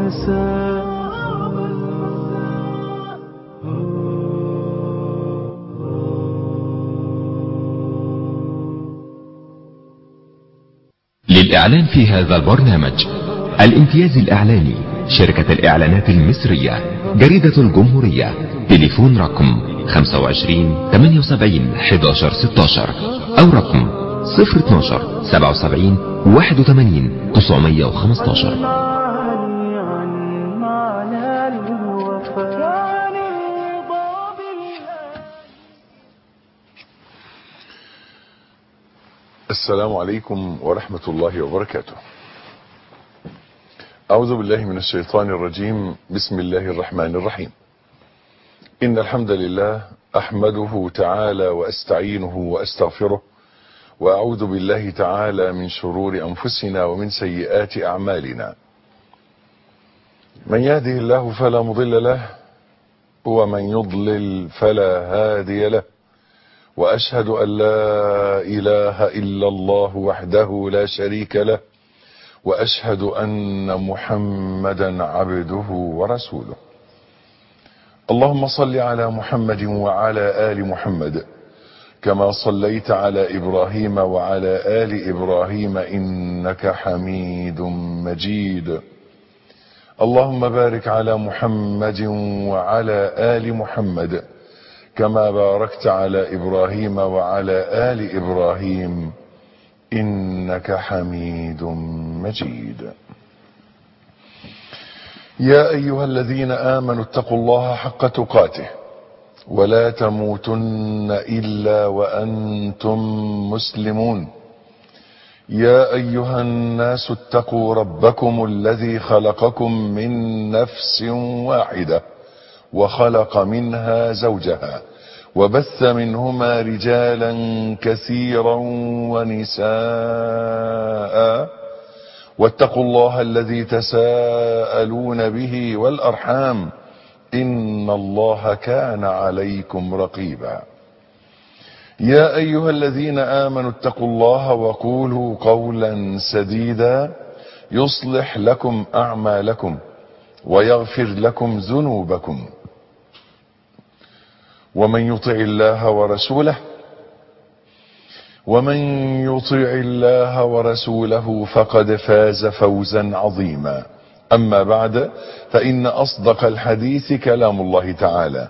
والمساء. للإعلان في هذا البرنامج: الامتياز الإعلاني، شركة الإعلانات المصرية، جريدة الجمهورية، تليفون رقم 25 78 11 16 أو رقم 012 77 81 915. السلام عليكم ورحمة الله وبركاته. أعوذ بالله من الشيطان الرجيم. بسم الله الرحمن الرحيم. إن الحمد لله أحمده تعالى وأستعينه وأستغفره، وأعوذ بالله تعالى من شرور أنفسنا ومن سيئات أعمالنا. من يهده الله فلا مضل له، ومن يضلل فلا هادي له، وأشهد أن لا إله إلا الله وحده لا شريك له، وأشهد أن محمدا عبده ورسوله. اللهم صل على محمد وعلى آل محمد كما صليت على إبراهيم وعلى آل إبراهيم إنك حميد مجيد. اللهم بارك على محمد وعلى آل محمد كما باركت على إبراهيم وعلى آل إبراهيم إنك حميد مجيد. يا أيها الذين آمنوا اتقوا الله حق تقاته ولا تموتن إلا وأنتم مسلمون. يا أيها الناس اتقوا ربكم الذي خلقكم من نفس واحدة وخلق منها زوجها وبث منهما رجالا كثيرا ونساء، واتقوا الله الذي تساءلون به والأرحام إن الله كان عليكم رقيبا. يا أيها الذين آمنوا اتقوا الله وقولوا قولا سديدا يصلح لكم أعمالكم ويغفر لكم ذنوبكم، ومن يطع الله ورسوله فقد فاز فوزا عظيما. أما بعد، فإن أصدق الحديث كلام الله تعالى،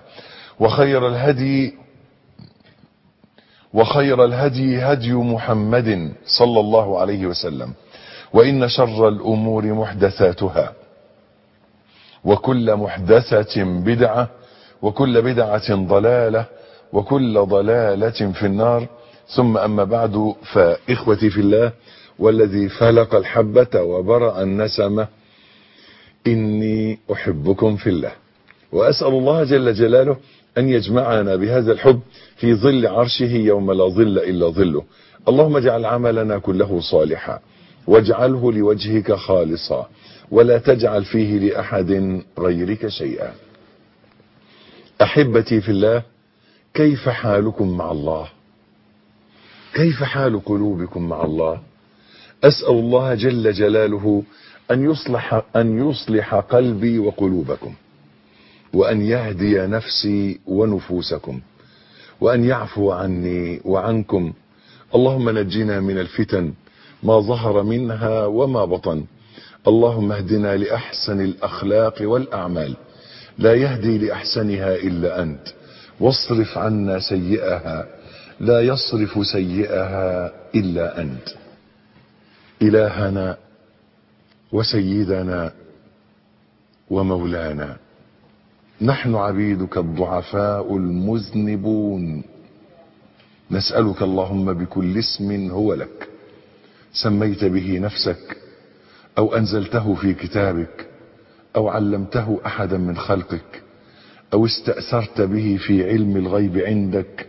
وخير الهدي هدي محمد صلى الله عليه وسلم، وإن شر الأمور محدثاتها، وكل محدثة بدعة، وكل بدعة ضلالة، وكل ضلالة في النار. ثم أما بعد، فإخوتي في الله والذي فلق الحبة وبرأ النسمة، إني أحبكم في الله، وأسأل الله جل جلاله أن يجمعنا بهذا الحب في ظل عرشه يوم لا ظل إلا ظله. اللهم اجعل عملنا كله صالحا، واجعله لوجهك خالصا، ولا تجعل فيه لأحد غيرك شيئا. أحبتي في الله، كيف حالكم مع الله؟ كيف حال قلوبكم مع الله؟ أسأل الله جل جلاله أن يصلح قلبي وقلوبكم، وأن يهدي نفسي ونفوسكم، وأن يعفو عني وعنكم. اللهم نجنا من الفتن ما ظهر منها وما بطن. اللهم اهدنا لأحسن الأخلاق والأعمال، لا يهدي لأحسنها إلا أنت، واصرف عنا سيئها، لا يصرف سيئها إلا أنت. إلهنا وسيدنا ومولانا، نحن عبيدك الضعفاء المذنبون، نسألك اللهم بكل اسم هو لك سميت به نفسك، أو أنزلته في كتابك، أو علمته أحدا من خلقك، أو استأثرت به في علم الغيب عندك،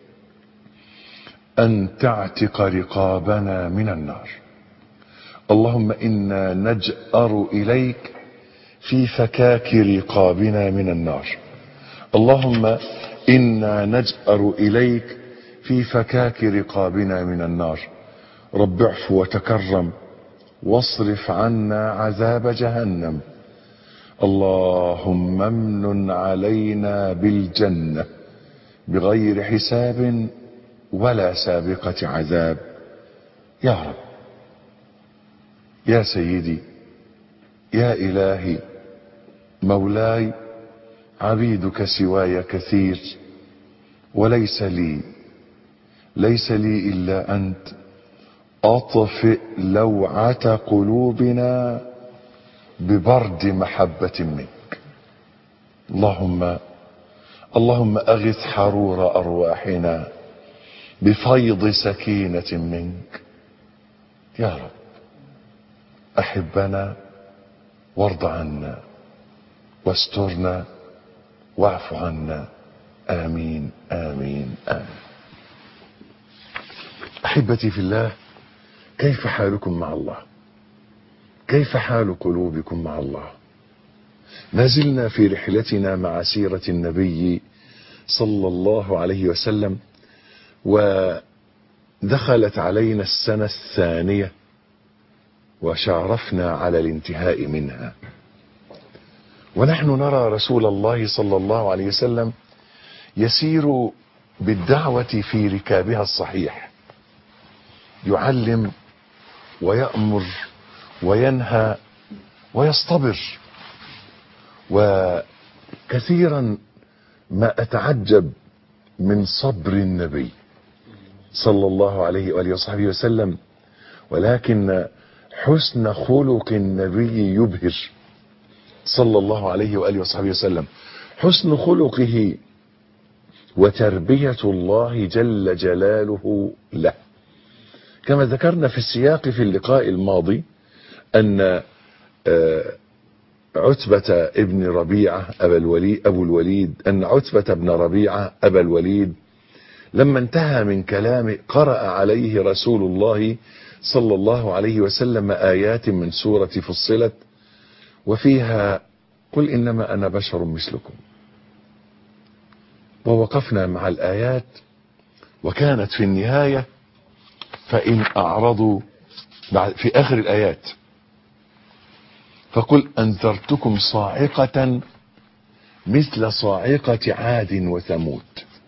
أن تعتق رقابنا من النار. اللهم إنا نجأر إليك في فكاك رقابنا من النار. اللهم إنا نجأر إليك في فكاك رقابنا من النار. رب اعف وتكرم واصرف عنا عذاب جهنم، اللهم امن علينا بالجنة بغير حساب ولا سابقة عذاب يا رب. يا سيدي يا إلهي مولاي، عبيدك سواي كثير، وليس لي إلا أنت. أطفئ لوعة قلوبنا ببرد محبة منك. اللهم أغث حرور أرواحنا بفيض سكينة منك يا رب. أحبنا وارض عنا واسترنا واعف عنا. آمين آمين آمين. أحبتي في الله، كيف حالكم مع الله؟ كيف حال قلوبكم مع الله؟ ما زلنا في رحلتنا مع سيرة النبي صلى الله عليه وسلم، ودخلت علينا السنة الثانية وشعرفنا على الانتهاء منها، ونحن نرى رسول الله صلى الله عليه وسلم يسير بالدعوة في ركابها الصحيح، يعلم ويأمر وينهى ويصطبر. وكثيرا ما أتعجب من صبر النبي صلى الله عليه وآله وصحبه وسلم، ولكن حسن خلق النبي يبهر صلى الله عليه وآله وصحبه وسلم. حسن خلقه وتربية الله جل جلاله له، كما ذكرنا في السياق في اللقاء الماضي أن عتبة ابن ربيعة أبو الوليد أن عتبة بن ربيعة أبا الوليد لما انتهى من كلامه قرأ عليه رسول الله صلى الله عليه وسلم آيات من سورة فصلت، وفيها قل إنما أنا بشر مثلكم. ووقفنا مع الآيات، وكانت في النهاية فإن أعرضوا في آخر الآيات فقل أنذرتكم صاعقة مثل صاعقة عاد وثمود.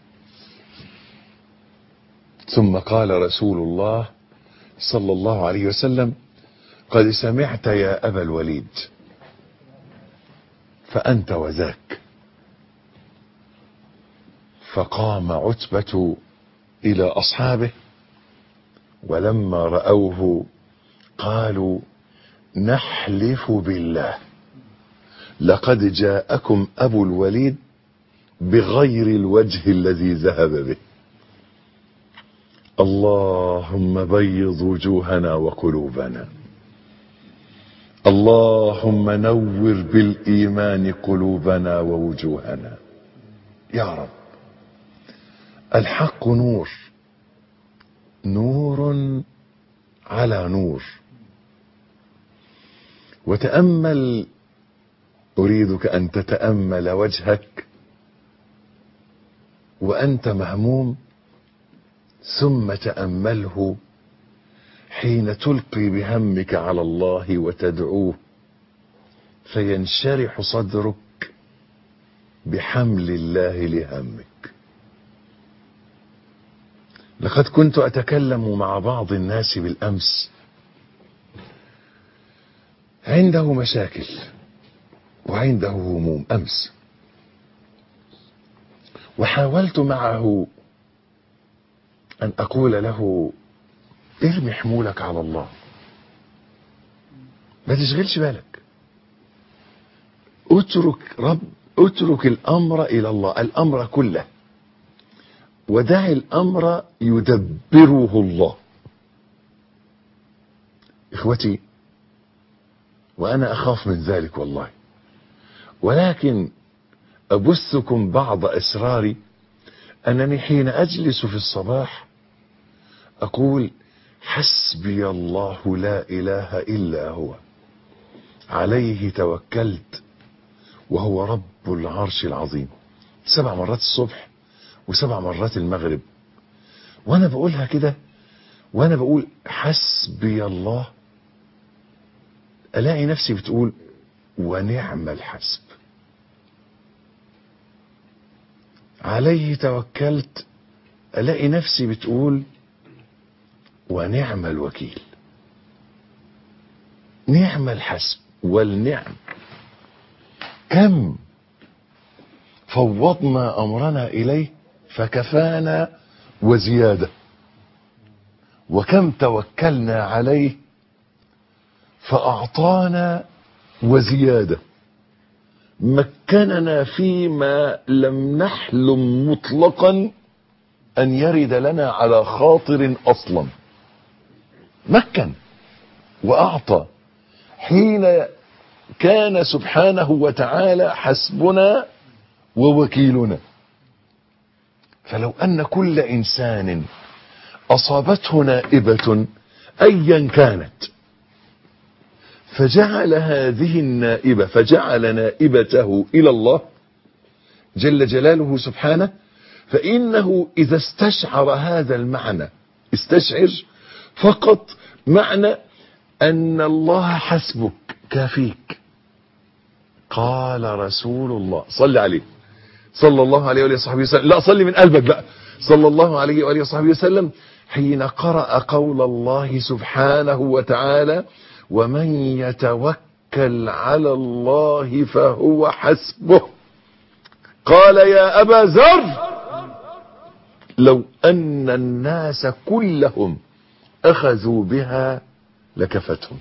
ثم قال رسول الله صلى الله عليه وسلم قد سمعت يا أبا الوليد فأنت وذاك. فقام عتبة إلى أصحابه، ولما رأوه قالوا نحلف بالله لقد جاءكم أبو الوليد بغير الوجه الذي ذهب به. اللهم بيض وجوهنا وقلوبنا، اللهم نور بالإيمان قلوبنا ووجوهنا يا رب. الحق نور، نور على نور. وتأمل، أريدك أن تتأمل وجهك وأنت مهموم، ثم تأمله حين تلقي بهمك على الله وتدعوه فينشرح صدرك بحمل الله لهمك. لقد كنت أتكلم مع بعض الناس بالأمس عنده مشاكل وعنده هموم أمس، وحاولت معه أن أقول له ارمي حمولك على الله، ما تشغلش بالك، اترك الأمر إلى الله، الأمر كله، ودع الأمر يدبره الله. إخوتي، وأنا أخاف من ذلك والله، ولكن أبثكم بعض أسراري أنني حين أجلس في الصباح أقول حسبي الله لا إله إلا هو عليه توكلت وهو رب العرش العظيم، 7 مرات الصبح و7 مرات المغرب. وأنا بقولها كده وأنا بقول حسبي الله، ألاقي نفسي بتقول ونعم الحسب. عليه توكلت، الاقي نفسي بتقول ونعم الوكيل. نعم الحسب والنعم. كم فوضنا امرنا اليه فكفانا وزياده، وكم توكلنا عليه فاعطانا وزياده، مكننا فيما لم نحلم مطلقا ان يرد لنا على خاطر اصلا. مكن واعطى حين كان سبحانه وتعالى حسبنا ووكيلنا. فلو ان كل انسان اصابته نائبة ايا كانت فجعل هذه النائبة، فجعل نائبته الى الله جل جلاله سبحانه، فانه اذا استشعر هذا المعنى، استشعر فقط معنى ان الله حسبك كافيك. قال رسول الله صلى عليه صلى الله عليه وآله وصحبه وسلم، لا صلي من قلبك بقى، صلى الله عليه وآله وصحبه وسلم، حين قرأ قول الله سبحانه وتعالى ومن يتوكل على الله فهو حسبه، قال يا أبا ذر لو أن الناس كلهم أخذوا بها لكفتهم.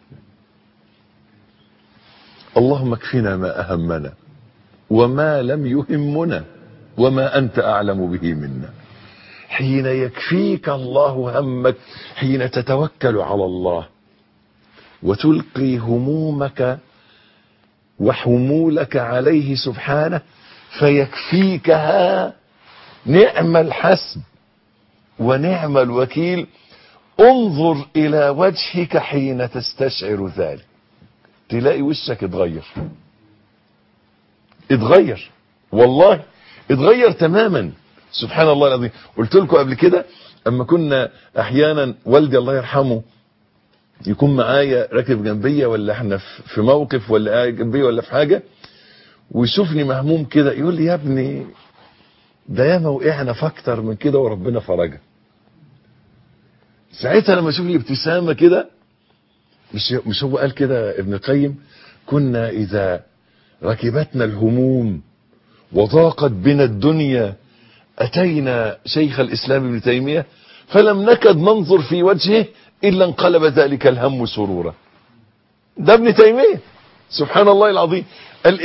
اللهم اكفنا ما أهمنا وما لم يهمنا وما أنت أعلم به منا. حين يكفيك الله همك، حين تتوكل على الله وتلقي همومك وحمولك عليه سبحانه فيكفيكها، نعم الحسب ونعم الوكيل. انظر إلى وجهك حين تستشعر ذلك، تلاقي وشك اتغير والله، اتغير تماما. سبحان الله العظيم. قلت لكم قبل كده اما كنا احيانا والدي الله يرحمه يكون معايا راكب جنبية، ولا احنا في موقف، ولا قاعد جنبية، ولا في حاجة، ويشوفني مهموم كده يقول لي يا ابني ده ياما وقعنا في اكتر من كده وربنا فرجها. ساعتها لما اشوف لي ابتسامة كده، مش هو قال كده ابن القيم كنا اذا ركبتنا الهموم وضاقت بنا الدنيا أتينا شيخ الإسلام ابن تيمية فلم نكد ننظر في وجهه إلا انقلب ذلك الهم سرورا. ده ابن تيمية سبحان الله العظيم. قال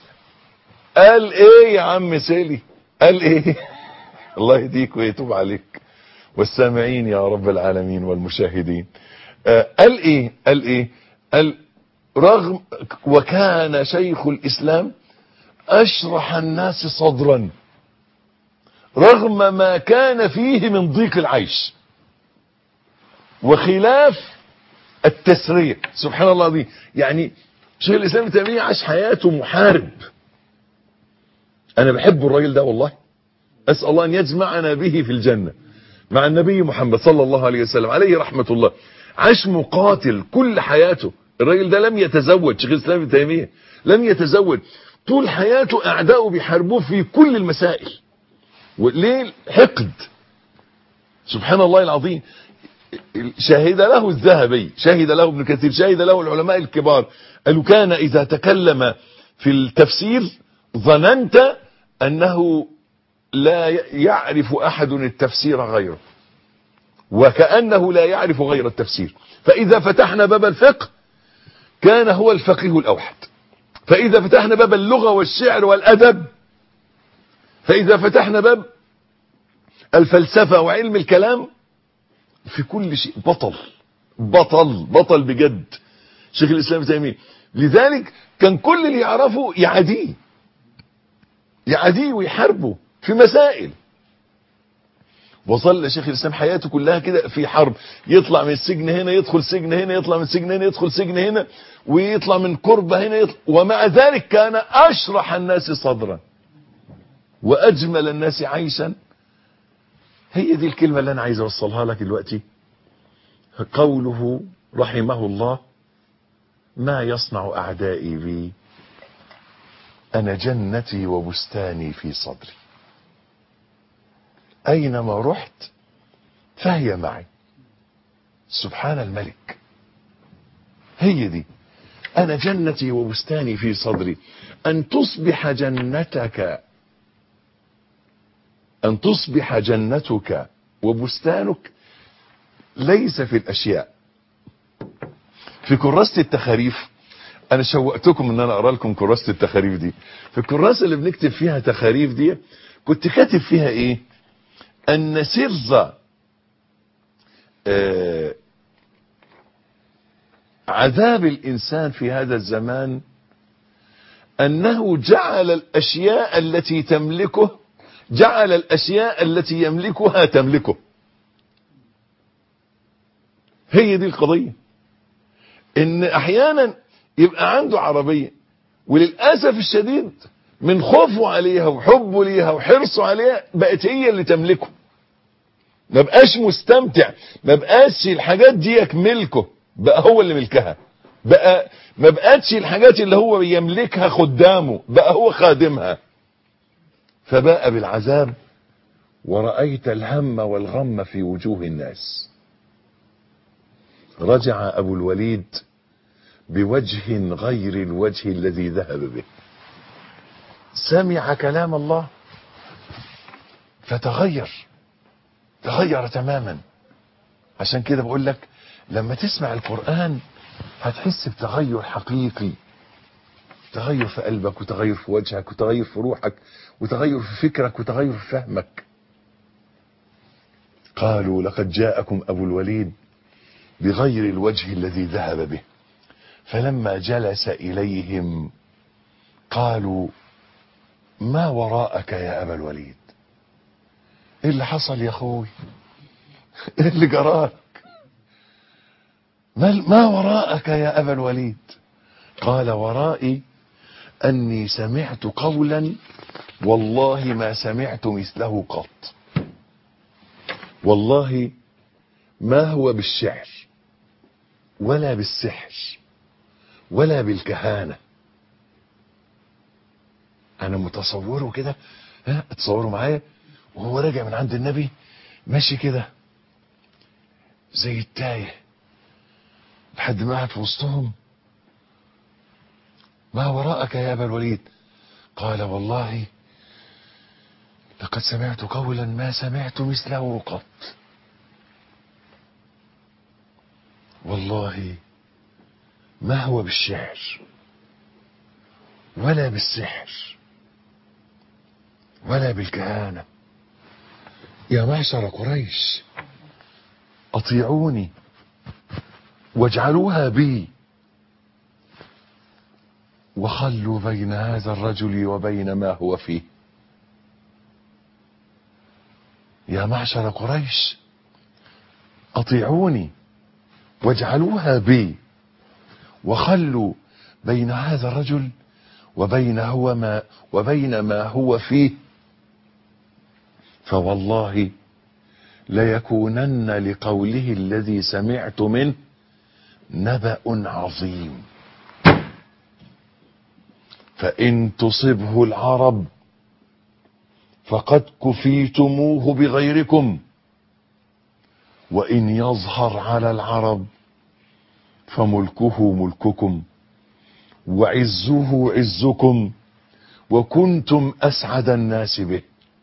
ايه يا عم سيلي؟ قال ايه؟ الله يهديك ويتوب عليك والسامعين يا رب العالمين والمشاهدين. قال ايه؟ قال رغم وكان شيخ الإسلام أشرح الناس صدرا رغم ما كان فيه من ضيق العيش وخلاف التسرية. سبحان الله العظيم. يعني شيخ الإسلام ابن تيمية عاش حياته محارب. أنا بحب الراجل ده والله، أسأل الله أن يجمعنا به في الجنة مع النبي محمد صلى الله عليه وسلم عليه رحمة الله. عاش مقاتل كل حياته. الراجل ده لم يتزوج، شيخ الإسلام ابن تيمية لم يتزوج، طول حياته أعداؤه بيحاربوه في كل المسائل. وليه؟ حقد. سبحان الله العظيم. شهد له الذهبي، شهد له ابن كثير، شهد له العلماء الكبار، قالوا كان إذا تكلم في التفسير ظننت أنه لا يعرف أحد التفسير غيره، وكأنه لا يعرف غير التفسير. فإذا فتحنا باب الفقه كان هو الفقيه الأوحد، فإذا فتحنا باب اللغة والشعر والأدب، فإذا فتحنا باب الفلسفة وعلم الكلام، في كل شيء بطل بجد شيخ الإسلام ابن تيمية. لذلك كان كل اللي يعرفه يعاديه ويحاربه في مسائل. وظل شيخ الإسلام حياته كلها كده في حرب، يطلع من السجن هنا يدخل سجن هنا، يطلع من السجن هنا يدخل سجن هنا، ويطلع من كربة هنا يطلع. ومع ذلك كان أشرح الناس صدرا وأجمل الناس عيشا. هي دي الكلمة اللي أنا عايز أوصلها لك دلوقتي. قوله رحمه الله ما يصنع أعدائي بي؟ أنا جنتي وبستاني في صدري، أينما رحت فهي معي. سبحان الملك. هي دي أنا جنتي وبستاني في صدري. أن تصبح جنتك وبستانك ليس في الأشياء. في كراسة التخاريف، أنا شوقتكم أن أنا أقرأ لكم كراسة التخاريف دي. في الكراسة اللي بنكتب فيها تخاريف دي كنت كاتب فيها إيه؟ أن سر عذاب الإنسان في هذا الزمان أنه جعل الأشياء التي يملكها تملكه. هي دي القضية. إن أحيانا يبقى عنده عربية، وللأسف الشديد من خوفه عليها وحبه ليها وحرصه عليها بقت هي اللي تملكه. ما بقاش مستمتع، ما بقاش الحاجات دي ملكه، بقى هو اللي ملكها. بقى ما بقتش الحاجات اللي هو يملكها خدامه، بقى هو خادمها. فباء بالعذاب ورأيت الهم والغم في وجوه الناس. رجع أبو الوليد بوجه غير الوجه الذي ذهب به. سمع كلام الله فتغير تماما. عشان كده بقول لك لما تسمع القرآن هتحس بتغير حقيقي، تغير في قلبك وتغير في وجهك وتغير في روحك وتغير في فكرك وتغير في فهمك. قالوا لقد جاءكم أبو الوليد بغير الوجه الذي ذهب به. فلما جلس إليهم قالوا ما وراءك يا أبا الوليد؟ ايه اللي حصل يا اخوي؟ ايه اللي جراك؟ ما وراءك يا أبا الوليد؟ قال ورائي أني سمعت قولا والله ما سمعت مثله قط. والله ما هو بالشعر ولا بالسحر ولا بالكهانة. أنا متصوره كده، اتصوروا معايا وهو راجع من عند النبي ماشي كده زي التايه لحد ما قعد في وسطهم. ما وراءك يا أبا الوليد؟ قال والله لقد سمعت قولا ما سمعت مثله قط. والله ما هو بالشعر ولا بالسحر ولا بالكهانة. يا معشر قريش أطيعوني واجعلوها بي وخلوا بين هذا الرجل وبين ما هو فيه. يا معشر قريش أطيعوني واجعلوها بي وخلوا بين هذا الرجل وبين ما هو فيه. فوالله ليكونن لقوله الذي سمعت منه نبأ عظيم، فإن تصبه العرب فقد كفيتموه بغيركم، وإن يظهر على العرب فملكه ملككم وعزه عزكم وكنتم أسعد الناس به.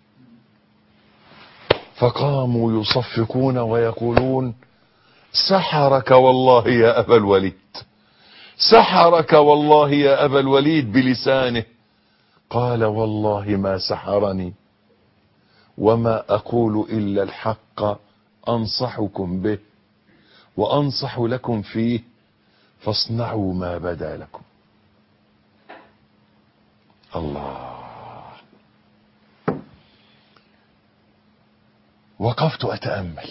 فقاموا يصفقون ويقولون سحرك والله يا أبا الوليد، سحرك والله يا أبا الوليد بلسانه. قال والله ما سحرني وما أقول إلا الحق أنصحكم به وأنصح لكم فيه فاصنعوا ما بدا لكم. الله. وقفت أتأمل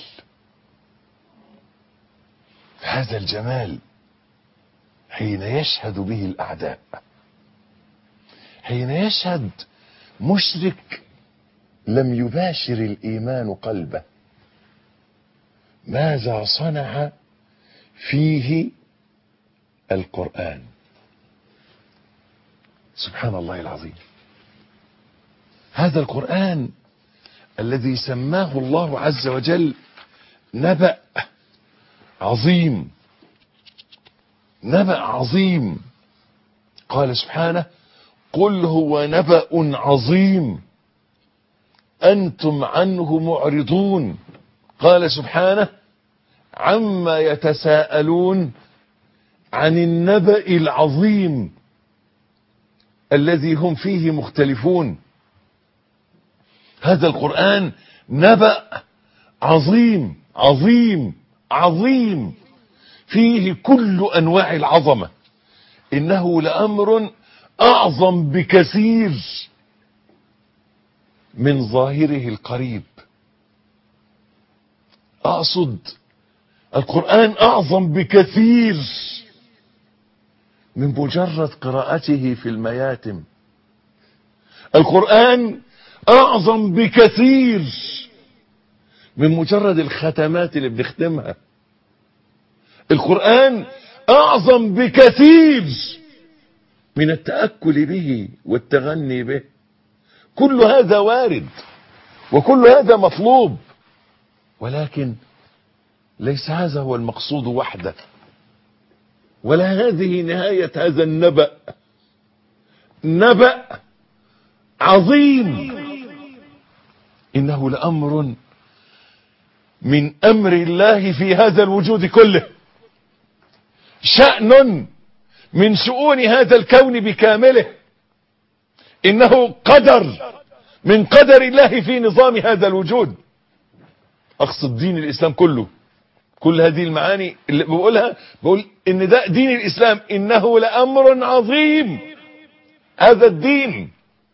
هذا الجمال حين يشهد به الأعداء، حين يشهد مشرك لم يباشر الإيمان قلبه ماذا صنع فيه القرآن. سبحان الله العظيم. هذا القرآن الذي سماه الله عز وجل نبأ عظيم، نبأ عظيم. قال سبحانه: قل هو نبأ عظيم أنتم عنه معرضون. قال سبحانه: عما يتساءلون عن النبأ العظيم الذي هم فيه مختلفون. هذا القرآن نبأ عظيم عظيم عظيم، فيه كل أنواع العظمة. إنه لأمر أعظم بكثير من ظاهره القريب. أقصد القرآن أعظم بكثير من مجرد قراءته في المياتم. القرآن أعظم بكثير من مجرد الختمات اللي بنختمها. القرآن أعظم بكثير من التأكل به والتغني به. كل هذا وارد وكل هذا مطلوب، ولكن ليس هذا هو المقصود وحده، ولا هذه نهاية هذا النبأ. نبأ عظيم، إنه لأمر من أمر الله في هذا الوجود كله، شأن من شؤون هذا الكون بكامله. إنه قدر من قدر الله في نظام هذا الوجود. أقصد دين الإسلام كله. كل هذه المعاني اللي بقولها، بقول إن ده دين الإسلام. إنه لأمر عظيم. هذا الدين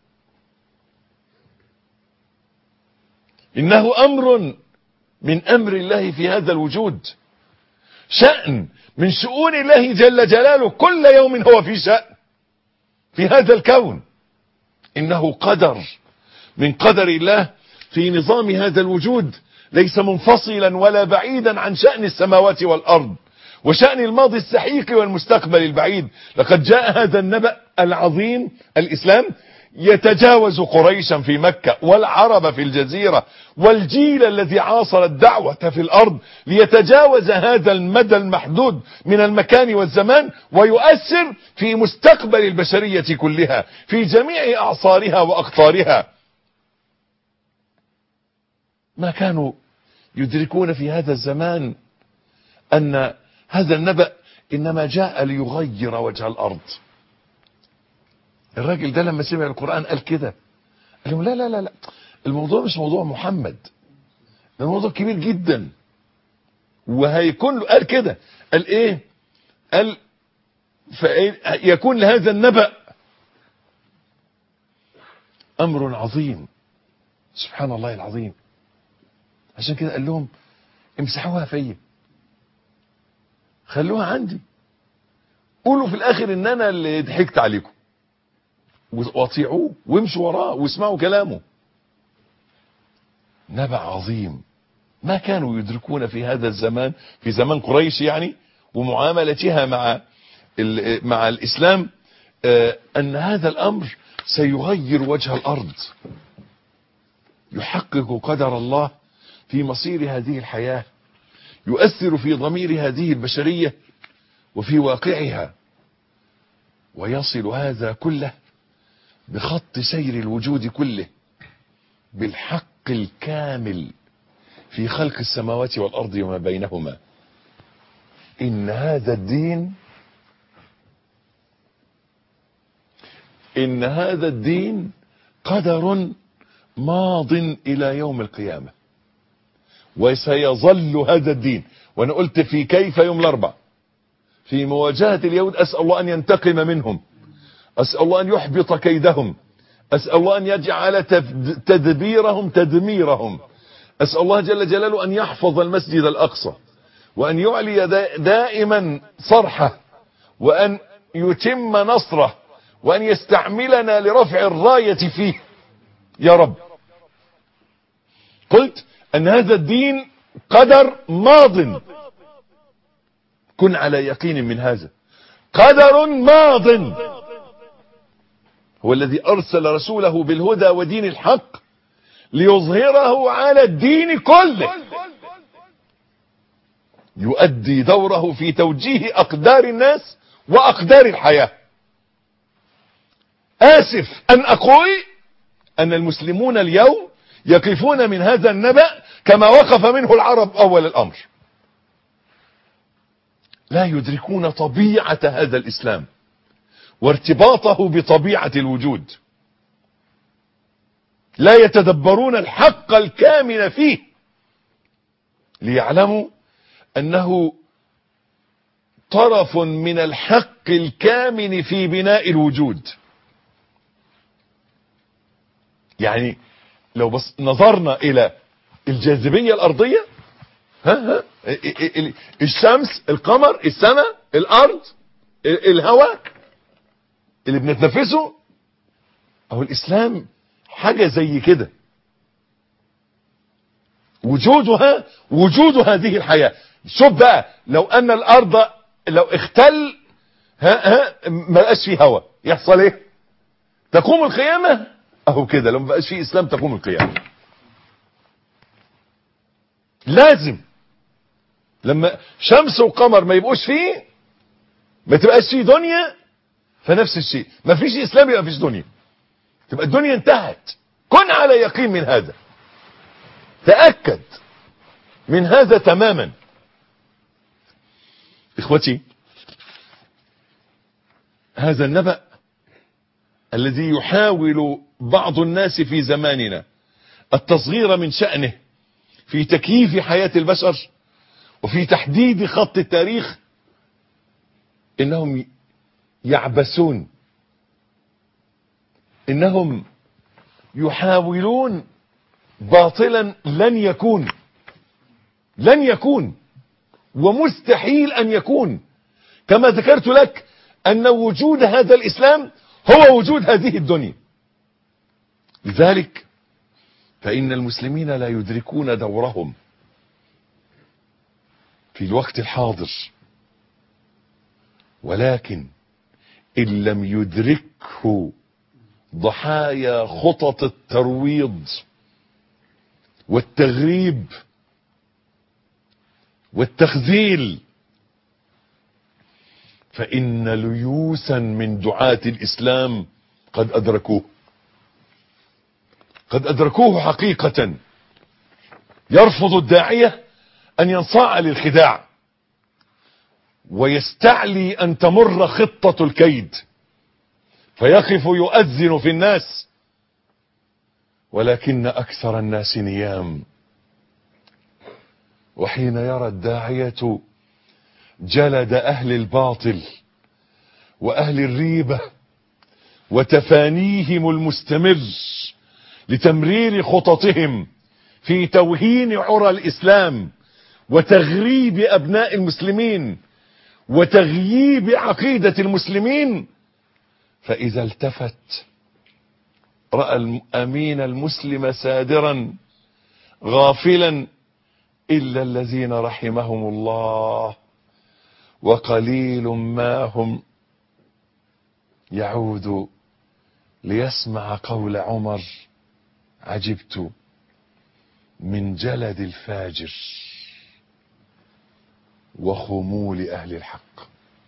إنه أمر من أمر الله في هذا الوجود، شأن من شؤون الله جل جلاله. كل يوم هو في شأن في هذا الكون. إنه قدر من قدر الله في نظام هذا الوجود، ليس منفصلا ولا بعيدا عن شأن السماوات والأرض وشأن الماضي السحيق والمستقبل البعيد. لقد جاء هذا النبأ العظيم الإسلام يتجاوز قريشا في مكة والعرب في الجزيرة والجيل الذي عاصر الدعوة في الأرض، ليتجاوز هذا المدى المحدود من المكان والزمان ويؤثر في مستقبل البشرية كلها في جميع أعصارها وأقطارها. ما كانوا يدركون في هذا الزمان أن هذا النبأ إنما جاء ليغير وجه الأرض. الراجل ده لما سمع القرآن قال كده، قال لهم: لا لا لا لا، الموضوع مش موضوع محمد، الموضوع كبير جدا وهيكون له. قال كده، قال ايه؟ قال يكون لهذا النبأ أمر عظيم. سبحان الله العظيم. عشان كده قال لهم: امسحوها فيا، خلوها عندي، قولوا في الآخر إن أنا اللي ضحكت عليكم، واطيعوه وامشوا وراه واسمعوا كلامه. نبأ عظيم. ما كانوا يدركون في هذا الزمان، في زمان قريش يعني ومعاملتها مع الإسلام، أن هذا الأمر سيغير وجه الأرض، يحقق قدر الله في مصير هذه الحياة، يؤثر في ضمير هذه البشرية وفي واقعها، ويصل هذا كله بخط سير الوجود كله بالحق الكامل في خلق السماوات والأرض وما بينهما. إن هذا الدين قدر ماض إلى يوم القيامة، وسيظل هذا الدين. وأنا قلت في كيف يوم الأربع في مواجهة اليهود: أسأل الله أن ينتقم منهم، أسأل الله أن يحبط كيدهم، أسأل الله أن يجعل تدبيرهم تدميرهم، أسأل الله جل جلاله أن يحفظ المسجد الأقصى وأن يعلي دائما صرحه وأن يتم نصره وأن يستعملنا لرفع الراية فيه يا رب. قلت أن هذا الدين قدر ماض، كن على يقين من هذا. قدر ماض. هو الذي أرسل رسوله بالهدى ودين الحق ليظهره على الدين كله، يؤدي دوره في توجيه أقدار الناس وأقدار الحياة. آسف أن أقول أن المسلمون اليوم يقفون من هذا النبأ كما وقف منه العرب أول الأمر. لا يدركون طبيعة هذا الإسلام وارتباطه بطبيعة الوجود، لا يتدبرون الحق الكامن فيه ليعلموا أنه طرف من الحق الكامن في بناء الوجود. يعني لو بس نظرنا إلى الجاذبية الأرضية، الشمس، القمر، السماء، الأرض، الهواء اللي بنتنفسه، أو الإسلام حاجة زي كده، وجود هذه الحياة. شوف بقى، لو أن الأرض لو اختل ما بقاش فيه هواء، يحصل ايه؟ تقوم القيامة. اهو كده، لو ما بقاش فيه إسلام تقوم القيامة. لازم لما شمس وقمر ما يبقوش فيه، ما تبقاش فيه دنيا، فنفس الشيء ما فيش إسلام يبقى فيش دنيا، تبقى الدنيا انتهت. كن على يقين من هذا، تأكد من هذا تماما. إخوتي، هذا النبأ الذي يحاول بعض الناس في زماننا التصغير من شأنه في تكييف حياة البشر وفي تحديد خط التاريخ، إنهم يعبثون، إنهم يحاولون باطلا لن يكون ومستحيل أن يكون. كما ذكرت لك أن وجود هذا الإسلام هو وجود هذه الدنيا. لذلك فإن المسلمين لا يدركون دورهم في الوقت الحاضر، ولكن إن لم يدركه ضحايا خطط الترويض والتغريب والتخذيل، فإن ليوسا من دعاة الإسلام قد أدركوه حقيقة. يرفض الداعية أن ينصاع للخداع، ويستعلي أن تمر خطة الكيد، فيقف يؤذن في الناس، ولكن أكثر الناس نيام. وحين يرى الداعية جلد أهل الباطل وأهل الريبة وتفانيهم المستمر لتمرير خططهم في توهين عرى الإسلام وتغريب أبناء المسلمين وتغييب عقيدة المسلمين، فإذا التفت رأى الأمين المسلم سادرا غافلا إلا الذين رحمهم الله، وقليل ما هم يعود ليسمع قول عمر: عجبت من جلد الفاجر وخمول أهل الحق.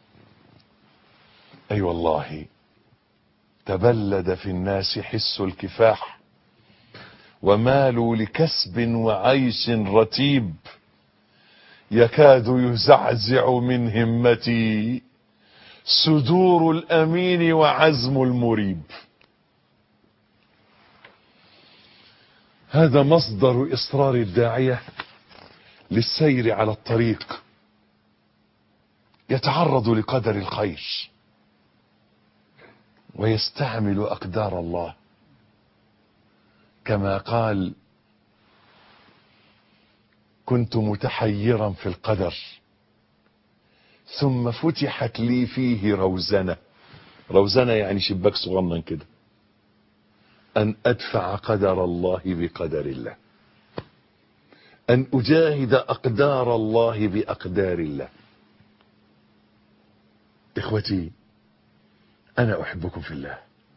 أي والله تبلد في الناس حس الكفاح، ومالوا لكسب وعيش رتيب، يكاد يزعزع من همتي صدور الأمين وعزم المريب. هذا مصدر إصرار الداعية للسير على الطريق، يتعرض لقدر الخير ويستعمل أقدار الله، كما قال: كنت متحيرا في القدر ثم فتحت لي فيه روزنة. روزنة يعني شباك صغنن كده، أن أدفع قدر الله بقدر الله، أن أجاهد أقدار الله بأقدار الله. إخوتي، أنا أحبكم في الله.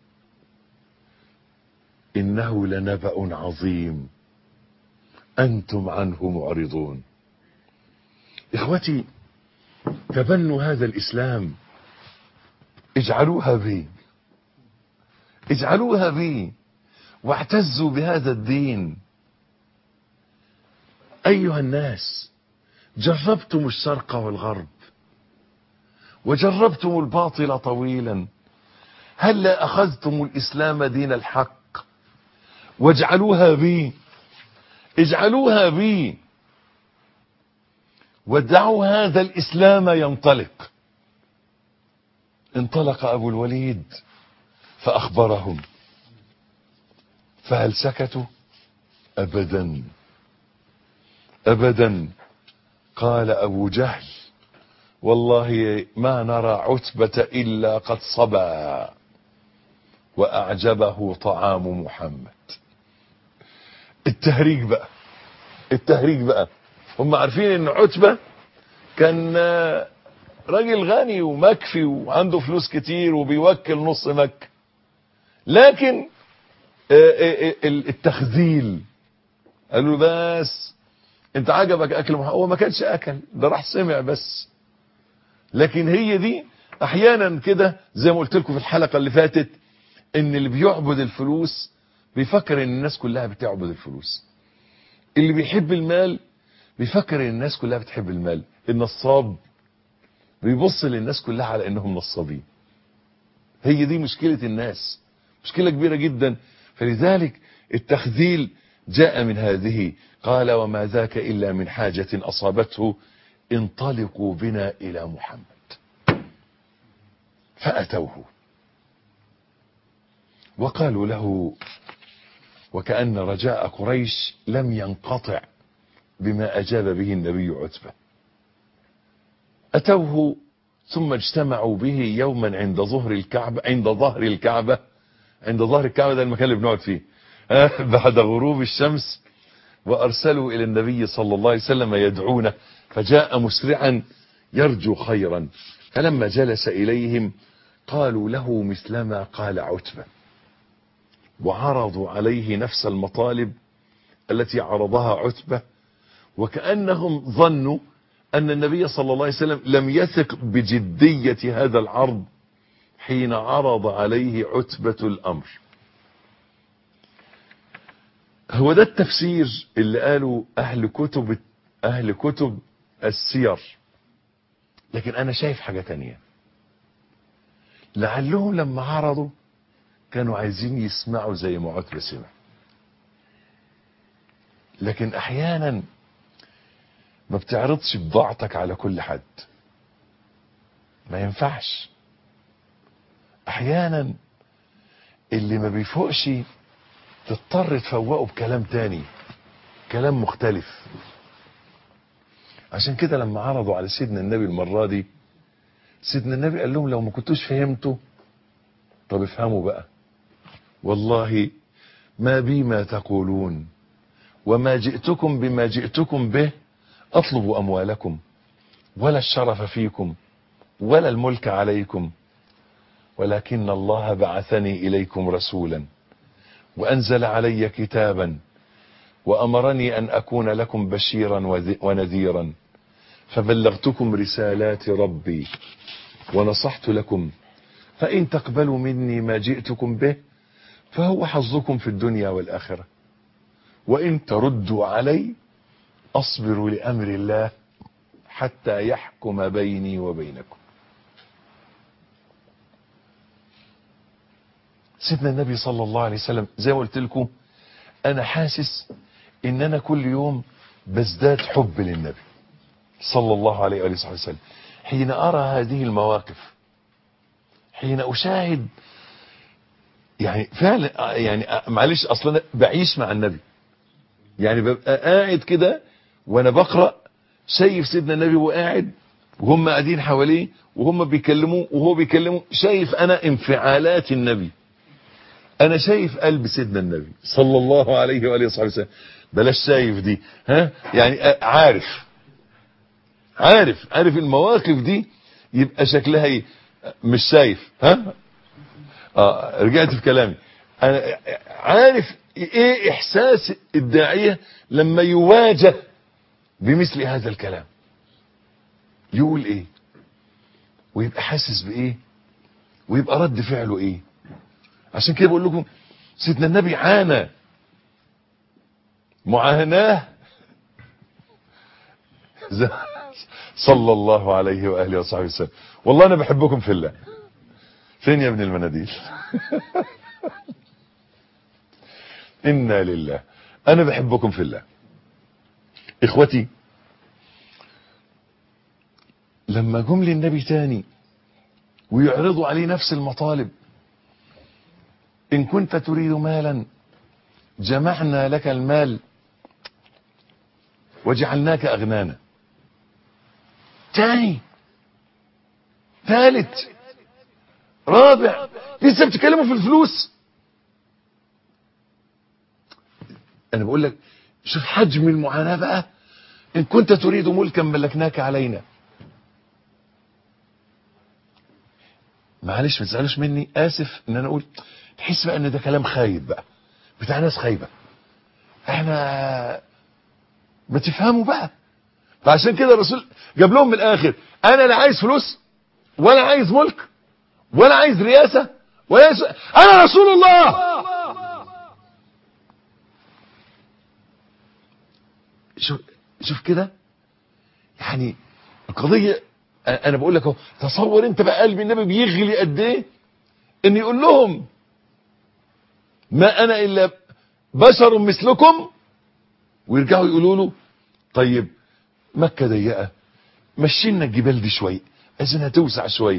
إنه لنبأ عظيم أنتم عنه معرضون. إخوتي، تبنوا هذا الإسلام، اجعلوها بي، اجعلوها بي، واعتزوا بهذا الدين. أيها الناس، جربتم الشرق والغرب وجربتم الباطل طويلا، هلا أخذتم الإسلام دين الحق؟ واجعلوها بي، اجعلوها بي، ودعوا هذا الإسلام ينطلق. انطلق أبو الوليد فأخبرهم، فهل سكتوا؟ أبدا أبدا. قال أبو جهل: والله ما نرى عتبة إلا قد صبا وأعجبه طعام محمد. التهريج بقى، التهريج بقى. هم عارفين ان عتبة كان راجل غني ومكفي وعنده فلوس كتير وبيوكل نص مكة، لكن التخذيل قالوا له: بس انت عجبك اكل محمد. هو ما كانش اكل، ده راح سمع بس. لكن هي دي احيانا كده، زي ما قلت لكم في الحلقة اللي فاتت، ان اللي بيعبد الفلوس بيفكر ان الناس كلها بتعبد الفلوس. اللي بيحب المال بيفكر ان الناس كلها بتحب المال. النصاب بيبص للناس كلها على انهم نصابين. هي دي مشكلة الناس، مشكلة كبيرة جدا. فلذلك التخذيل جاء من هذه. قال: وما ذاك إلا من حاجة أصابته، انطلقوا بنا إلى محمد. فأتوه وقالوا له، وكأن رجاء قريش لم ينقطع بما أجاب به النبي عتبة. أتوه ثم اجتمعوا به يوما عند ظهر الكعبة، عند ظهر الكعبة. عند ظهر الكعبة ده المكان اللي بنقعد فيه بعد غروب الشمس. وأرسلوا إلى النبي صلى الله عليه وسلم يدعونه، فجاء مسرعا يرجو خيرا. فلما جلس إليهم قالوا له مثلما قال عتبة، وعرضوا عليه نفس المطالب التي عرضها عتبة، وكأنهم ظنوا أن النبي صلى الله عليه وسلم لم يثق بجدية هذا العرض حين عرض عليه عتبة الأمر. هو ده التفسير اللي قالوا أهل كتب السير. لكن أنا شايف حاجة تانية. لعلهم لما عرضوا كانوا عايزين يسمعوا زي ما عتبة سمع. لكن أحيانا ما بتعرضش بضاعتك على كل حد، ما ينفعش. أحيانا اللي ما بيفوقش تضطر تفوقه بكلام تاني، كلام مختلف. عشان كده لما عرضوا على سيدنا النبي المرة دي، سيدنا النبي قال لهم: لو ما كنتوش فهمتوا، طب افهموا بقى. والله ما بي ما تقولون، وما جئتكم بما جئتكم به أطلب أموالكم ولا الشرف فيكم ولا الملك عليكم، ولكن الله بعثني إليكم رسولا وأنزل علي كتابا وأمرني أن أكون لكم بشيرا ونذيرا، فبلغتكم رسالات ربي ونصحت لكم، فإن تقبلوا مني ما جئتكم به فهو حظكم في الدنيا والآخرة، وإن تردوا علي أصبر لأمر الله حتى يحكم بيني وبينكم. سيدنا النبي صلى الله عليه وسلم، زي ما قلت لكم، أنا حاسس إن أنا كل يوم بزداد حب للنبي صلى الله عليه وآله وسلم حين أرى هذه المواقف، حين أشاهد. يعني فعلا، يعني معلش، أصلا بعيش مع النبي. يعني ببقى قاعد كده وأنا بقرأ، شايف سيدنا النبي وقاعد وهم قاعدين حواليه وهم بيكلموه وهو بيكلمه، شايف أنا انفعالات النبي، أنا شايف قلب سيدنا النبي صلى الله عليه وآله وسلم. بلاش شايف دي، يعني عارف المواقف دي يبقى شكلها ايه. مش شايف، ها؟ رجعت في كلامي. انا عارف ايه احساس الداعية لما يواجه بمثل هذا الكلام، يقول ايه ويبقى حاسس بايه ويبقى رد فعله ايه. عشان كده بقول لكم سيدنا النبي عانى معاناة صلى الله عليه وآله وصحبه وسلم. والله أنا بحبكم في الله. فين يا ابن المناديل؟ إنا لله. أنا بحبكم في الله. إخوتي، لما جم للنبي تاني ويعرضوا عليه نفس المطالب، إن كنت تريد مالا جمعنا لك المال وجعلناك أغنانا. تاني، ثالث، رابع، لسه بتتكلموا في الفلوس. انا بقول لك شوف حجم المعاناة بقى. ان كنت تريد ملكا ملكناك علينا. معلش ما تزعلوش مني، اسف ان انا اقول، تحس بقى ان ده كلام خايب بقى بتاع ناس خايبة. احنا ما تفهموا بقى. فعشان كده الرسول جاب لهم من الاخر، انا لا عايز فلوس ولا عايز ملك ولا عايز رياسة ولا عايز، انا رسول الله. شوف كده، يعني القضية. انا بقول لك اهو، تصور انت بقى قلب النبي بيغلي قد ايه ان يقول لهم ما انا الا بشر مثلكم، ويرجعوا يقولوا له طيب مكة ضيقة، مشينا الجبال دي شوية، عايزينها توسع شوية.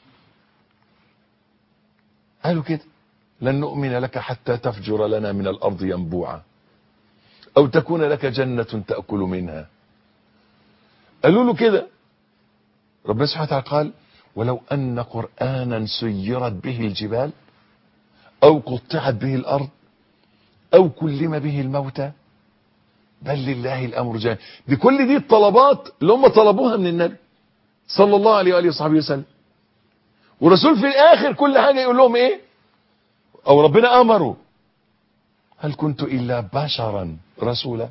قالوا كده، لن نؤمن لك حتى تفجر لنا من الارض ينبوعا او تكون لك جنة تأكل منها. قالوا له كده. ربنا سبحانه وتعالى قال ولو ان قرآنا سيرت به الجبال او قطعت به الارض او كلم به الموتى بل لله الامر جميعا. دي كل دي الطلبات اللي هم طلبوها من النبي صلى الله عليه وآله وصحبه وسلم. ورسول في الاخر كل حاجة يقول لهم ايه، او ربنا امره هل كنت الا بشرا رسولا.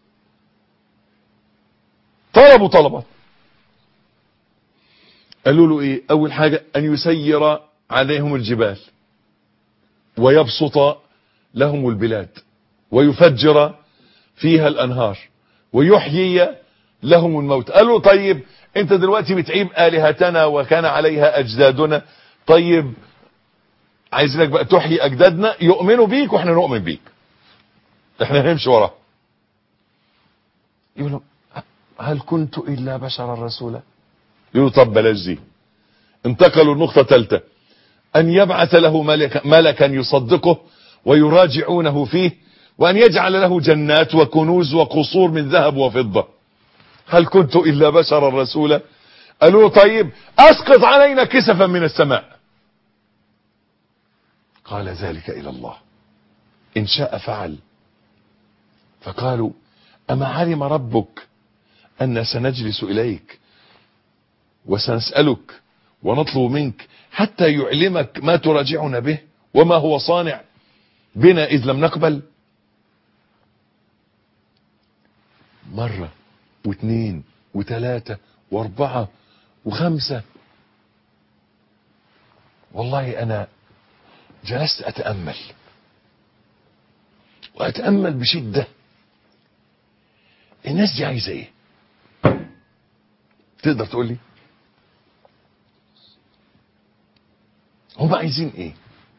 طلبوا طلبات. قالوا له ايه؟ اول حاجة ان يسير عليهم الجبال ويبسط لهم البلاد ويفجر فيها الانهار ويحيي لهم الموت. قالوا طيب انت دلوقتي بتعيب الهتنا وكان عليها اجدادنا، طيب عايزينك بقى تحيي اجدادنا يؤمنوا بيك واحنا نؤمن بيك، احنا هنمشي وراه. يقولوا هل كنت الا بشرا رسولا. يقولوا طب بلاش دي. انتقلوا النقطة ثالثة، ان يبعث له ملكا يصدقه ويراجعونه فيه، وان يجعل له جنات وكنوز وقصور من ذهب وفضة. هل كنت الا بشرا رسولا. قالوا طيب اسقط علينا كسفا من السماء. قال ذلك الى الله ان شاء فعل. فقالوا اما علم ربك ان سنجلس اليك وسنسألك ونطلب منك حتى يعلمك ما تراجعنا به وما هو صانع بنا اذ لم نقبل. مرة واثنين وثلاثة واربعة وخمسة. والله انا جلست اتأمل واتأمل بشدة، الناس دي عايزة ايه؟ تقدر تقول لي هم عايزين ايه؟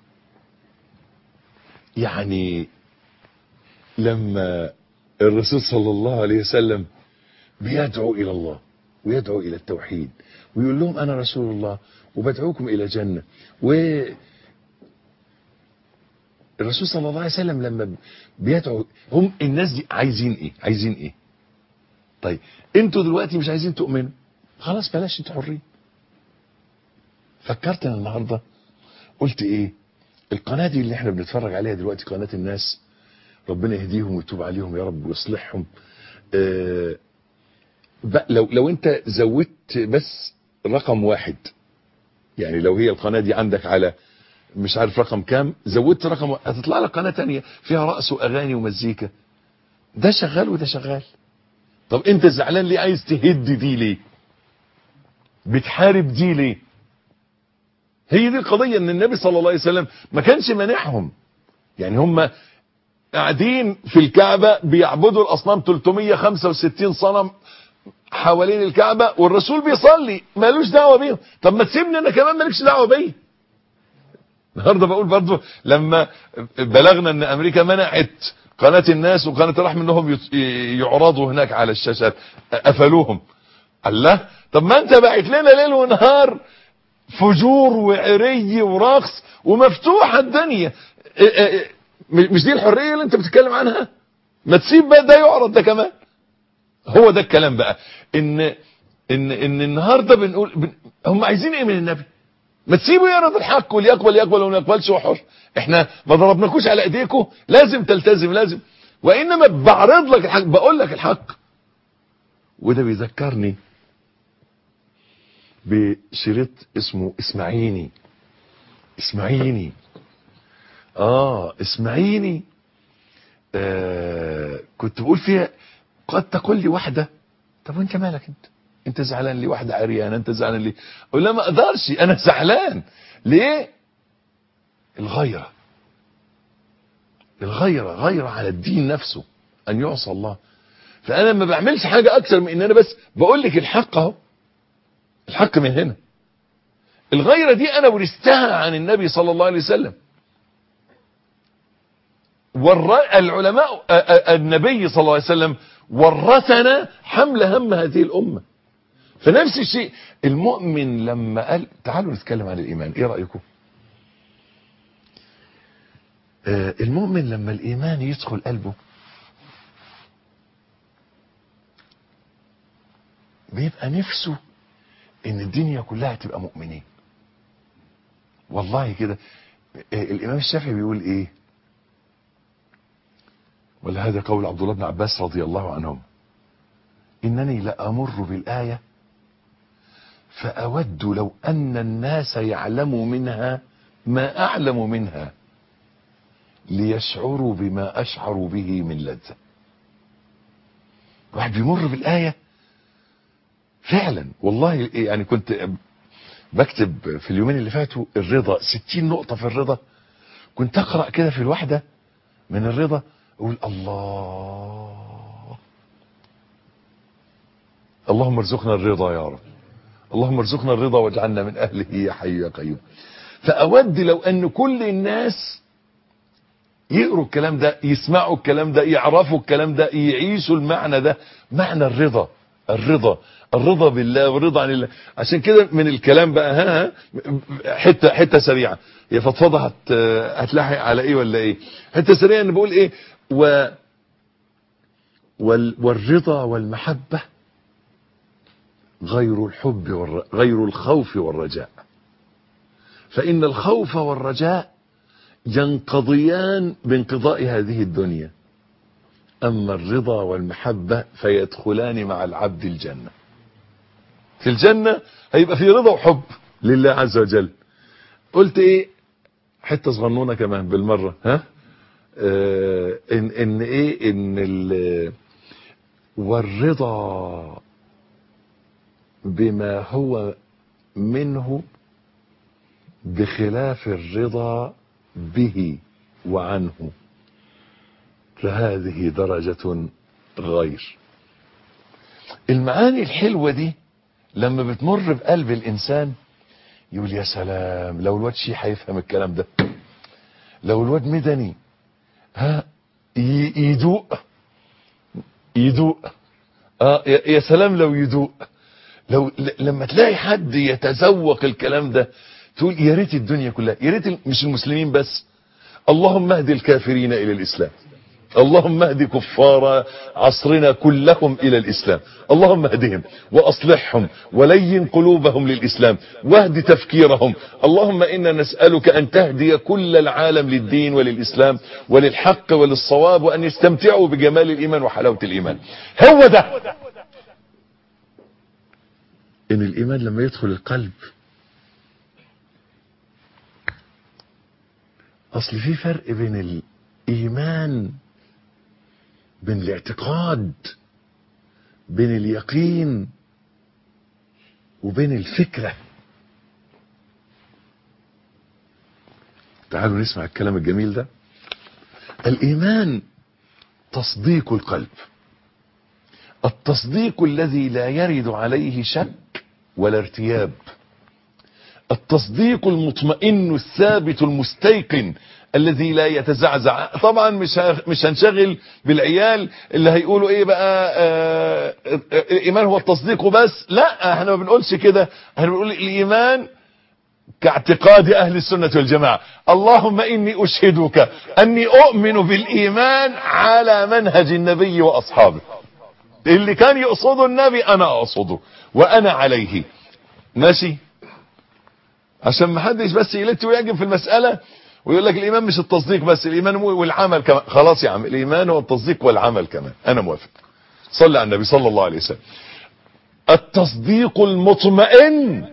يعني لما الرسول صلى الله عليه وسلم بيدعو الى الله ويدعو الى التوحيد ويقول لهم انا رسول الله وبدعوكم الى جنة، والرسول صلى الله عليه وسلم لما بيدعو، هم الناس دي عايزين ايه؟ عايزين ايه؟ طيب انتوا دلوقتي مش عايزين تؤمنوا، خلاص بلاش، انتوا حرين. فكرت انا النهارده قلت ايه؟ القناة دي اللي احنا بنتفرج عليها دلوقتي قناة الناس، ربنا يهديهم ويتوب عليهم يا رب ويصلحهم. لو انت زودت بس رقم واحد يعني لو هي القناة دي عندك على مش عارف رقم كام، زودت رقم هتطلع لك قناة تانية فيها رقص واغاني ومزيكا. ده شغال وده شغال. طب انت زعلان ليه؟ عايز تهد دي ليه؟ بتحارب دي ليه؟ هي دي القضية، ان النبي صلى الله عليه وسلم ما كانش مانعهم. يعني هم قاعدين في الكعبة بيعبدوا الاصنام 365 صنم حوالين الكعبة، والرسول بيصلي مالوش دعوة بيهم. طب ما تسيبني انا كمان، مالكش دعوة بيا. النهارده بقول برضو لما بلغنا ان امريكا منعت قناة الناس وقناة الرحمة انهم يعرضوا هناك على الشاشات، قفلوهم. الله، طب ما انت باعت لنا ليل ونهار فجور وعري ورقص ومفتوحة الدنيا. مش دي الحرية اللي انت بتتكلم عنها؟ ما تسيب بقى ده يعرض ده كمان. هو ده الكلام بقى، ان النهارده بنقول هم عايزين ايه من النبي؟ ما تسيبوا يعرض الحق، واليقبل يقبل وما يقبلش وحر. احنا ما ضربناكوش على ايديكم، لازم تلتزم لازم. وانما بعرض لك الحق، بقول لك الحق. وده بيذكرني بشريط اسمه اسمعيني. اسمعيني اسمعيني. كنت بقول فيها قد تقول لي واحدة طب وانت مالك انت زعلان ليه؟ واحدة عريانة انت زعلان ليه؟ اقول لها ما اقدرش، انا زعلان ليه؟ الغيرة غيرة على الدين نفسه، ان يعصى الله. فانا ما بعملش حاجة اكثر من ان انا بس بقول لك الحق اهو. الحق من هنا. الغيرة دي انا ورثتها عن النبي صلى الله عليه وسلم. العلماء النبي صلى الله عليه وسلم ورثنا حمل هم هذه الامة. فنفس الشيء المؤمن لما قال تعالوا نتكلم عن الايمان، ايه رأيكم؟ المؤمن لما الايمان يدخل قلبه بيبقى نفسه ان الدنيا كلها تبقى مؤمنين. والله كده. الامام الشافعي بيقول ايه؟ ولهذا قول عبد الله بن عباس رضي الله عنهم: انني لأمر بالآية فأود لو أن الناس يعلموا منها ما أعلم منها ليشعروا بما أشعر به من لذة. واحد بيمر بالآية فعلا. والله يعني كنت بكتب في اليومين اللي فاتوا الرضا 60 نقطة في الرضا. كنت أقرأ كده في الواحدة من الرضا أقول الله، اللهم ارزقنا الرضا يا رب، اللهم ارزقنا الرضا واجعلنا من أهله يا حي يا قيوم. فأود لو أن كل الناس يقروا الكلام ده، يسمعوا الكلام ده، يعرفوا الكلام ده، يعيشوا المعنى ده، معنى الرضا بالله والرضا عن الله. عشان كده من الكلام بقى حتة سريعة. يا فضفضة هتلاحق على ايه ولا ايه؟ حتة سريعة ان بقول ايه؟ والرضا والمحبة غير الخوف والرجاء. فإن الخوف والرجاء ينقضيان بانقضاء هذه الدنيا، أما الرضا والمحبة فيدخلان مع العبد الجنة. في الجنة هيبقى في رضا وحب لله عز وجل. قلت ايه؟ حتة صغنونة كمان بالمرة. والرضا بما هو منه بخلاف الرضا به وعنه، فهذه درجة غير. المعاني الحلوة دي لما بتمر بقلب الإنسان يقول يا سلام لو الواد شيح هيفهم الكلام ده، لو الواد مدني يدوق يا سلام لو يدوق. لما تلاقي حد يتذوق الكلام ده تقول يا ريت الدنيا كلها، يا ريت مش المسلمين بس. اللهم اهد الكافرين الى الاسلام، اللهم اهد كفار عصرنا كلهم الى الاسلام، اللهم اهدهم واصلحهم ولين قلوبهم للاسلام واهد تفكيرهم. اللهم انا نسألك ان تهدي كل العالم للدين وللاسلام وللحق وللصواب، وان يستمتعوا بجمال الايمان وحلاوة الايمان. هو ده ان الايمان لما يدخل القلب اصل في فرق بين الايمان، بين الاعتقاد، بين اليقين، وبين الفكرة. تعالوا نسمع الكلام الجميل ده. الإيمان تصديق القلب، التصديق الذي لا يرد عليه شك ولا ارتياب، التصديق المطمئن الثابت المستيقن الذي لا يتزعزع. طبعا مش هنشغل بالعيال اللي هيقولوا ايه بقى الايمان هو التصديق بس. لا، احنا ما بنقولش كده، احنا بنقول الايمان كاعتقاد اهل السنة والجماعة. اللهم اني اشهدك اني اؤمن بالايمان على منهج النبي واصحابه. اللي كان يقصده النبي انا اقصده وانا عليه. ماشي؟ عشان ما حدش بس يلت ويعجب في المسألة ويقول لك الايمان مش التصديق بس، الايمان والعمل كمان. خلاص يا عم، الايمان هو التصديق والعمل كمان، انا موافق. صلى على النبي صلى الله عليه وسلم. التصديق المطمئن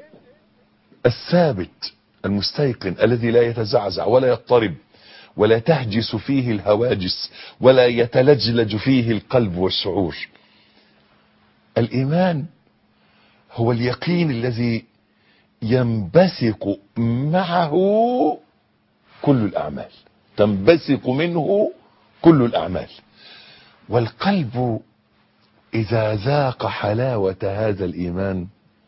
الثابت المستيقن الذي لا يتزعزع ولا يضطرب ولا تهجس فيه الهواجس ولا يتلجلج فيه القلب والشعور. الايمان هو اليقين الذي ينبثق معه كل الأعمال، تنبثق منه كل الأعمال. والقلب إذا ذاق حلاوة هذا الإيمان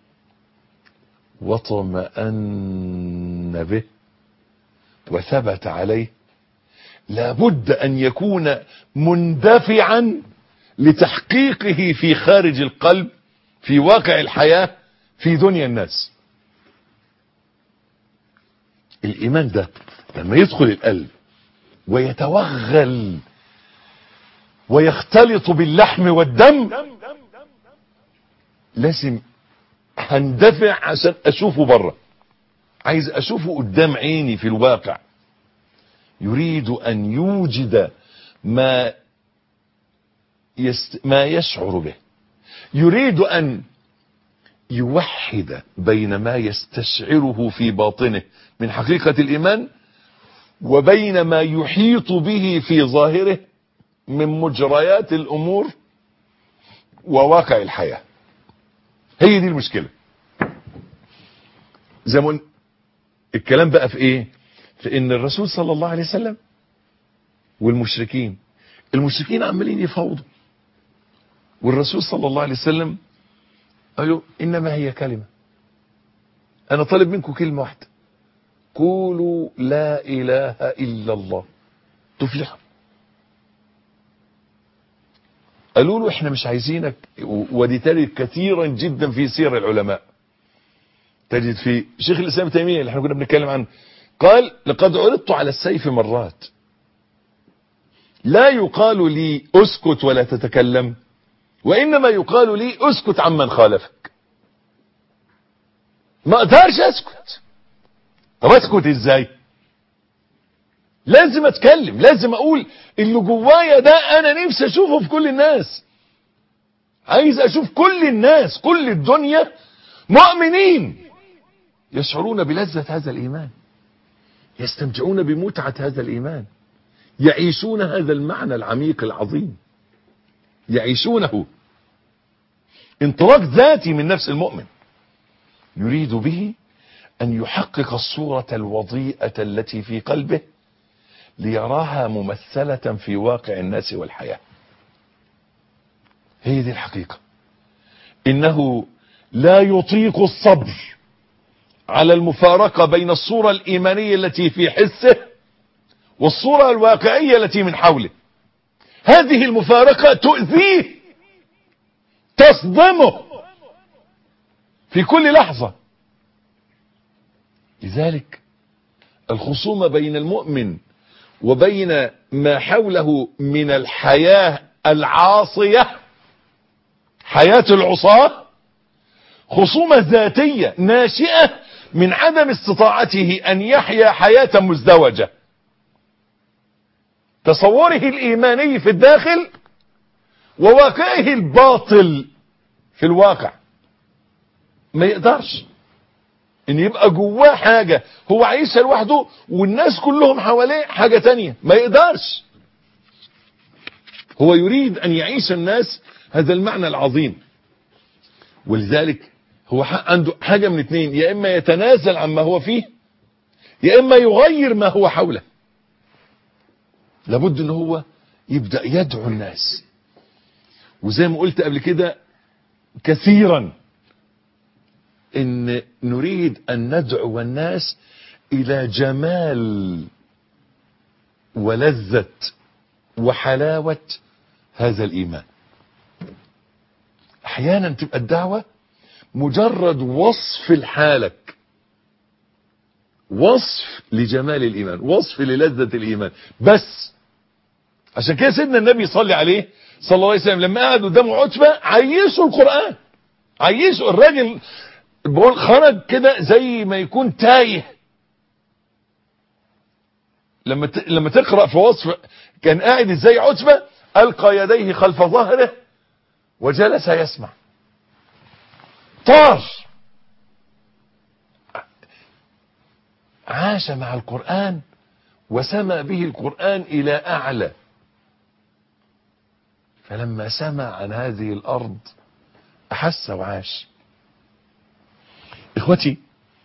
واطمأن به وثبت عليه، لابد أن يكون مندفعا لتحقيقه في خارج القلب، في واقع الحياة، في دنيا الناس. الإيمان ده لما يدخل القلب ويتوغل ويختلط باللحم والدم، لازم هندفع عشان أشوفه بره، عايز أشوفه قدام عيني في الواقع. يريد أن يوجد ما يشعر به، يريد أن يوحد بين ما يستشعره في باطنه من حقيقة الإيمان وبين ما يحيط به في ظاهره من مجريات الأمور وواقع الحياة. هي دي المشكلة. زي ما الكلام بقى في ايه؟ في ان الرسول صلى الله عليه وسلم والمشركين، المشركين عمالين يفاوضوا، والرسول صلى الله عليه وسلم قالوا انما هي كلمة، انا طالب منكم كلمة واحدة، قولوا لا اله الا الله تفلحوا. قالوا له احنا مش عايزينك، ودي تجد كثيرا جدا في سير العلماء، تجد في شيخ الاسلام تيمية اللي احنا كنا بنتكلم عنه، قال لقد عرضت على السيف مرات، لا يقال لي اسكت ولا تتكلم، وانما يقال لي اسكت عمن خالفك. ما اقدرش اسكت. طب اسكت ازاي؟ لازم اتكلم، لازم اقول اللي جوايا ده انا نفسي اشوفه في كل الناس. عايز اشوف كل الناس، كل الدنيا مؤمنين يشعرون بلذة هذا الايمان، يستمتعون بمتعة هذا الايمان، يعيشون هذا المعنى العميق العظيم، يعيشونه انطلاق ذاتي من نفس المؤمن، يريد به ان يحقق الصورة الوضيئة التي في قلبه ليراها ممثلة في واقع الناس والحياة. هي دي الحقيقة. انه لا يطيق الصبر على المفارقة بين الصورة الإيمانية التي في حسه والصورة الواقعية التي من حوله. هذه المفارقة تؤذيه، تصدمه في كل لحظة. لذلك الخصومة بين المؤمن وبين ما حوله من الحياة العاصية، حياة العصاة، خصومة ذاتية ناشئة من عدم استطاعته أن يحيا حياة مزدوجة. تصوره الإيماني في الداخل وواقعه الباطل في الواقع، ما يقدرش. ان يبقى جواه حاجة هو عايشها لوحده والناس كلهم حواليه حاجة تانية، ما يقدرش. هو يريد ان يعيش الناس هذا المعنى العظيم. ولذلك هو عنده حاجة من اتنين، يا اما يتنازل عما هو فيه، يا اما يغير ما هو حوله. لابد ان هو يبدأ يدعو الناس. وزي ما قلت قبل كده كثيرا ان نريد ان ندعو الناس الى جمال ولذة وحلاوة هذا الايمان. احيانا تبقى الدعوة مجرد وصف لحالك، وصف لجمال الايمان، وصف للذة الايمان بس. عشان كده سيدنا النبي صلى عليه صلى الله عليه وسلم لما قعد قدامه عتبة عيشه القرآن، عيشه. الراجل بقول خرج كده زي ما يكون تايه. لما تقرأ في وصف كان قاعد ازاي عتبة، ألقى يديه خلف ظهره وجلس يسمع. طار، عاش مع القرآن وسمع به القرآن إلى أعلى. فلما سمع عن هذه الأرض أحس وعاش. إخوتي،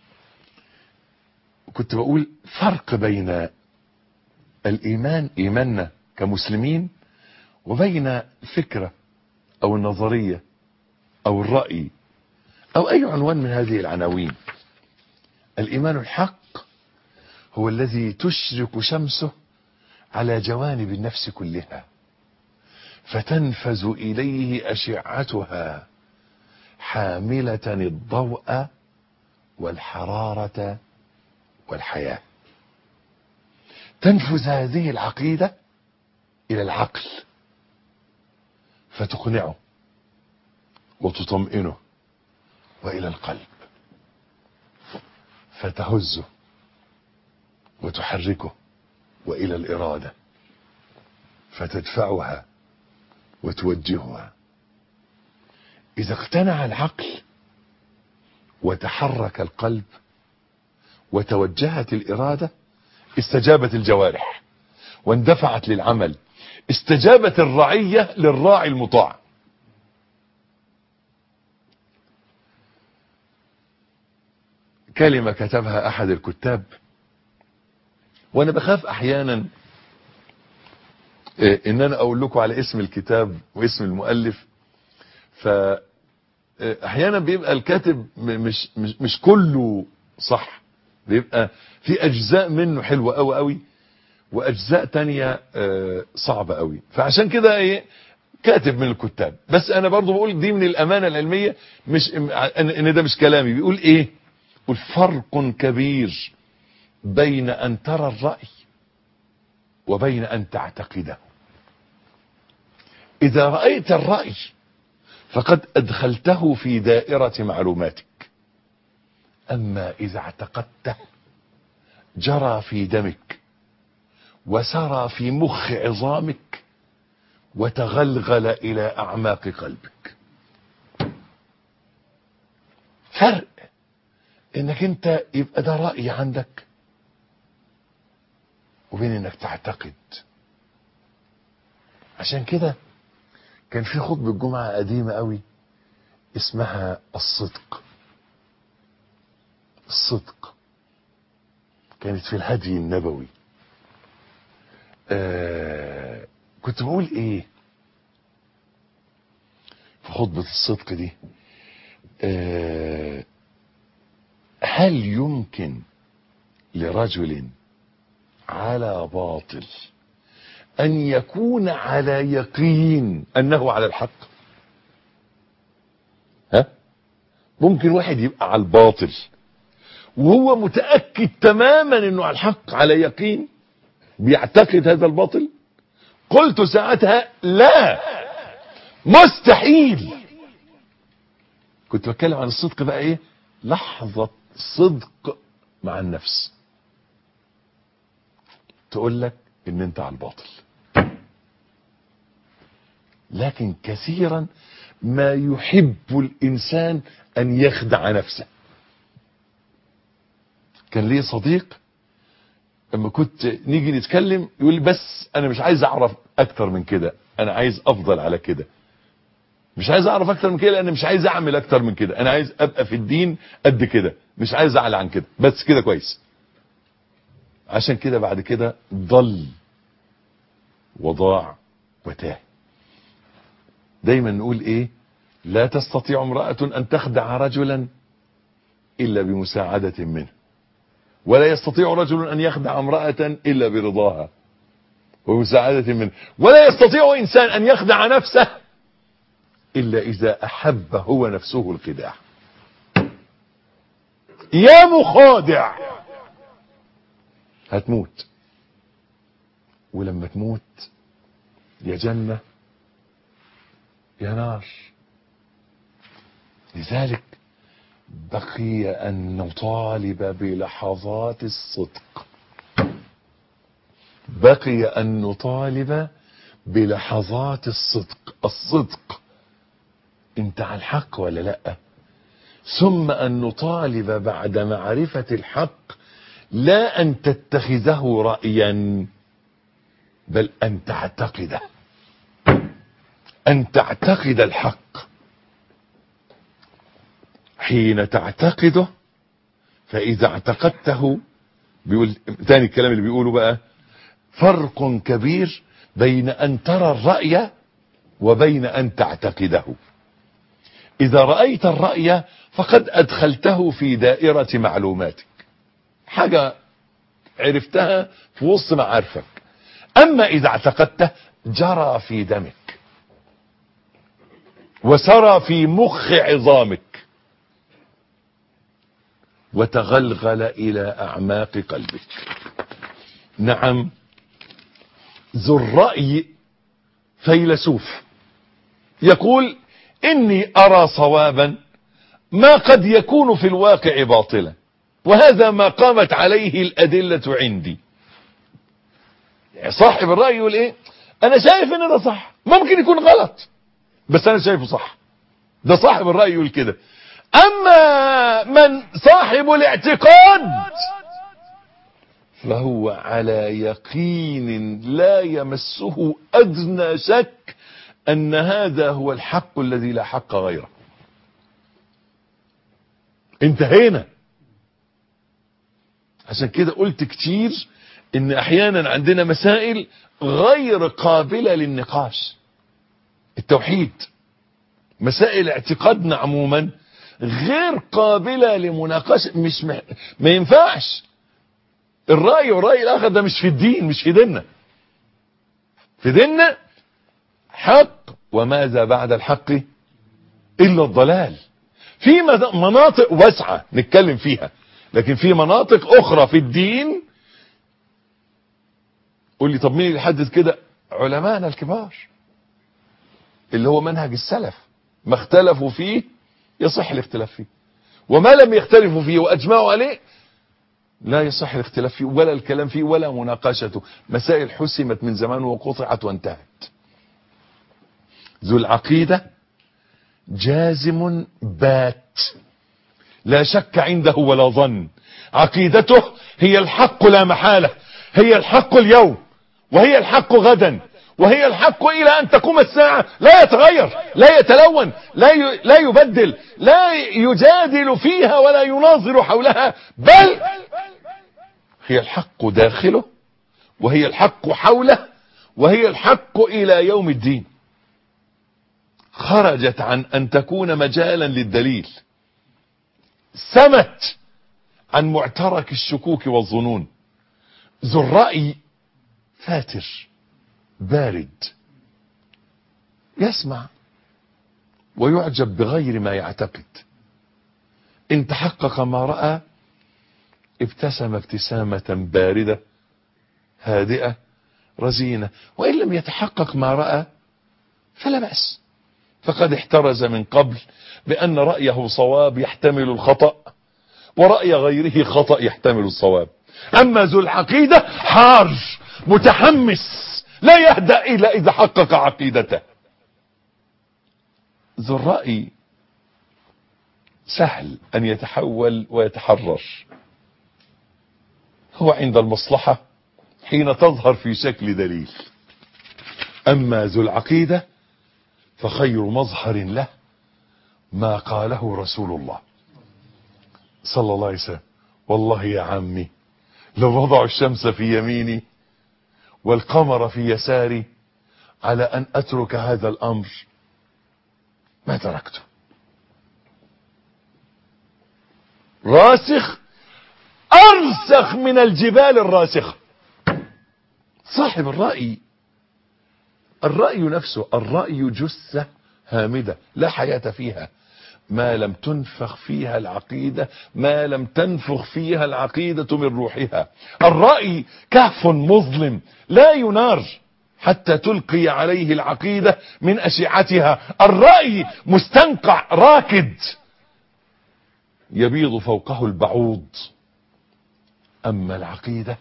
كنت بقول فرق بين الإيمان، إيماننا كمسلمين، وبين الفكرة أو النظرية أو الرأي أو أي عنوان من هذه العناوين. الإيمان الحق هو الذي تشرق شمسه على جوانب النفس كلها فتنفذ إليه أشعتها حاملة الضوء والحرارة والحياة. تنفذ هذه العقيدة إلى العقل فتقنعه وتطمئنه، وإلى القلب فتهزه وتحركه، وإلى الإرادة فتدفعها وتوجهها. إذا اقتنع العقل وتحرك القلب وتوجهت الإرادة استجابت الجوارح واندفعت للعمل، استجابت الرعية للراعي المطاع. كلمة كتبها أحد الكتاب، وأنا بخاف أحيانا إن أنا أقول لكم على اسم الكتاب واسم المؤلف، فأحيانا بيبقى الكاتب مش كله صح، بيبقى في أجزاء منه حلوة أوي أوي وأجزاء تانية صعبة أوي. فعشان كده إيه، كاتب من الكتاب. بس أنا برضو بقول دي من الأمانة العلمية، مش إن ده مش كلامي. بيقول إيه؟ بيقول فرق كبير بين أن ترى الرأي وبين أن تعتقده. إذا رأيت الرأي فقد أدخلته في دائرة معلوماتك، أما إذا اعتقدته جرى في دمك وسرى في مخ عظامك وتغلغل إلى أعماق قلبك. فرق إنك أنت يبقى ده رأي عندك وبين إنك تعتقد. عشان كده كان في خطبة جمعة قديمة قوي اسمها الصدق. الصدق كانت في الهدي النبوي. كنت بقول ايه في خطبة الصدق دي؟ هل يمكن لرجل على باطل أن يكون على يقين أنه على الحق؟ ها؟ ممكن واحد يبقى على الباطل وهو متأكد تماما أنه على الحق، على يقين، بيعتقد هذا الباطل؟ قلت ساعتها لا، مستحيل. كنت بتكلم عن الصدق بقى ايه؟ لحظة صدق مع النفس تقول لك ان انت على الباطل. لكن كثيرا ما يحب الانسان ان يخدع نفسه. كان لي صديق لما كنت نيجي نتكلم يقول لي بس انا مش عايز اعرف اكتر من كده، انا عايز افضل على كده، مش عايز اعرف اكتر من كده لان مش عايز اعمل اكتر من كده، انا عايز ابقى في الدين قد كده، مش عايز اعلى عن كده، بس كده كويس. عشان كده بعد كده ضل وضاع وتاه. دايما نقول ايه؟ لا تستطيع امرأة ان تخدع رجلا الا بمساعدة منه، ولا يستطيع رجل ان يخدع امرأة الا برضاها ومساعدة منه، ولا يستطيع انسان ان يخدع نفسه الا اذا احب هو نفسه الخداع. يا مخادع هتموت، ولما تموت يا جنة يا نار. لذلك بقي أن نطالب بلحظات الصدق، بقي أن نطالب بلحظات الصدق. الصدق انت على الحق ولا لا؟ ثم أن نطالب بعد معرفة الحق لا أن تتخذه رأيا بل أن تعتقده، أن تعتقد الحق. حين تعتقده فإذا اعتقدته، بيقول تاني الكلام اللي بيقوله بقى، فرق كبير بين أن ترى الرأي وبين أن تعتقده. إذا رأيت الرأي فقد أدخلته في دائرة معلوماتك، حاجة عرفتها في وسط معارفك. أما إذا اعتقدته جرى في دمك وسرى في مخ عظامك وتغلغل إلى أعماق قلبك. نعم، ذو الرأي فيلسوف يقول إني أرى صوابا ما قد يكون في الواقع باطلا، وهذا ما قامت عليه الأدلة عندي. صاحب الرأي يقول إيه؟ أنا شايف إن ده صح، ممكن يكون غلط بس أنا شايفه صح. ده صاحب الرأي يقول كده. أما من صاحب الاعتقاد فهو على يقين لا يمسه أدنى شك أن هذا هو الحق الذي لا حق غيره. انتهينا. عشان كده قلت كتير ان احيانا عندنا مسائل غير قابلة للنقاش. التوحيد، مسائل اعتقادنا عموما غير قابلة لمناقشة، ما ينفعش. الرأي والرأي الآخر ده مش في الدين، مش في ديننا. في ديننا حق، وماذا بعد الحق إلا الضلال. في مناطق واسعة نتكلم فيها، لكن في مناطق أخرى في الدين. قول لي طب مين اللي يحدد كده؟ علماءنا الكبار اللي هو منهج السلف، ما اختلفوا فيه يصح الاختلاف فيه، وما لم يختلفوا فيه وأجمعوا عليه لا يصح الاختلاف فيه ولا الكلام فيه ولا مناقشته. مسائل حسمت من زمان وقطعت وانتهت. ذو العقيدة جازم بات، لا شك عنده ولا ظن. عقيدته هي الحق لا محالة، هي الحق اليوم وهي الحق غدا وهي الحق إلى أن تقوم الساعة، لا يتغير، لا يتلون، لا يبدل، لا يجادل فيها ولا يناظر حولها، بل هي الحق داخله وهي الحق حوله وهي الحق إلى يوم الدين. خرجت عن أن تكون مجالا للدليل، سمت عن معترك الشكوك والظنون. ذو الرأي فاتر بارد، يسمع ويعجب بغير ما يعتقد. إن تحقق ما رأى ابتسم ابتسامة باردة هادئة رزينة، وإن لم يتحقق ما رأى فلا بأس، فقد احترز من قبل بأن رأيه صواب يحتمل الخطأ ورأي غيره خطأ يحتمل الصواب. أما ذو العقيدة حار متحمس لا يهدأ إلا إذا حقق عقيدته. ذو الرأي سهل أن يتحول ويتحرر، هو عند المصلحة حين تظهر في شكل دليل. أما ذو العقيدة فخير مظهر له ما قاله رسول الله صلى الله عليه وسلم: والله يا عمي لو وضعوا الشمس في يميني والقمر في يساري على أن أترك هذا الأمر ما تركته. راسخ أرسخ من الجبال الراسخة. صاحب الرأي نفسه، الرأي جثة هامدة لا حياة فيها ما لم تنفخ فيها العقيدة، ما لم تنفخ فيها العقيدة من روحها. الرأي كهف مظلم لا ينار حتى تلقي عليه العقيدة من أشعتها. الرأي مستنقع راكد يبيض فوقه البعوض. أما العقيدة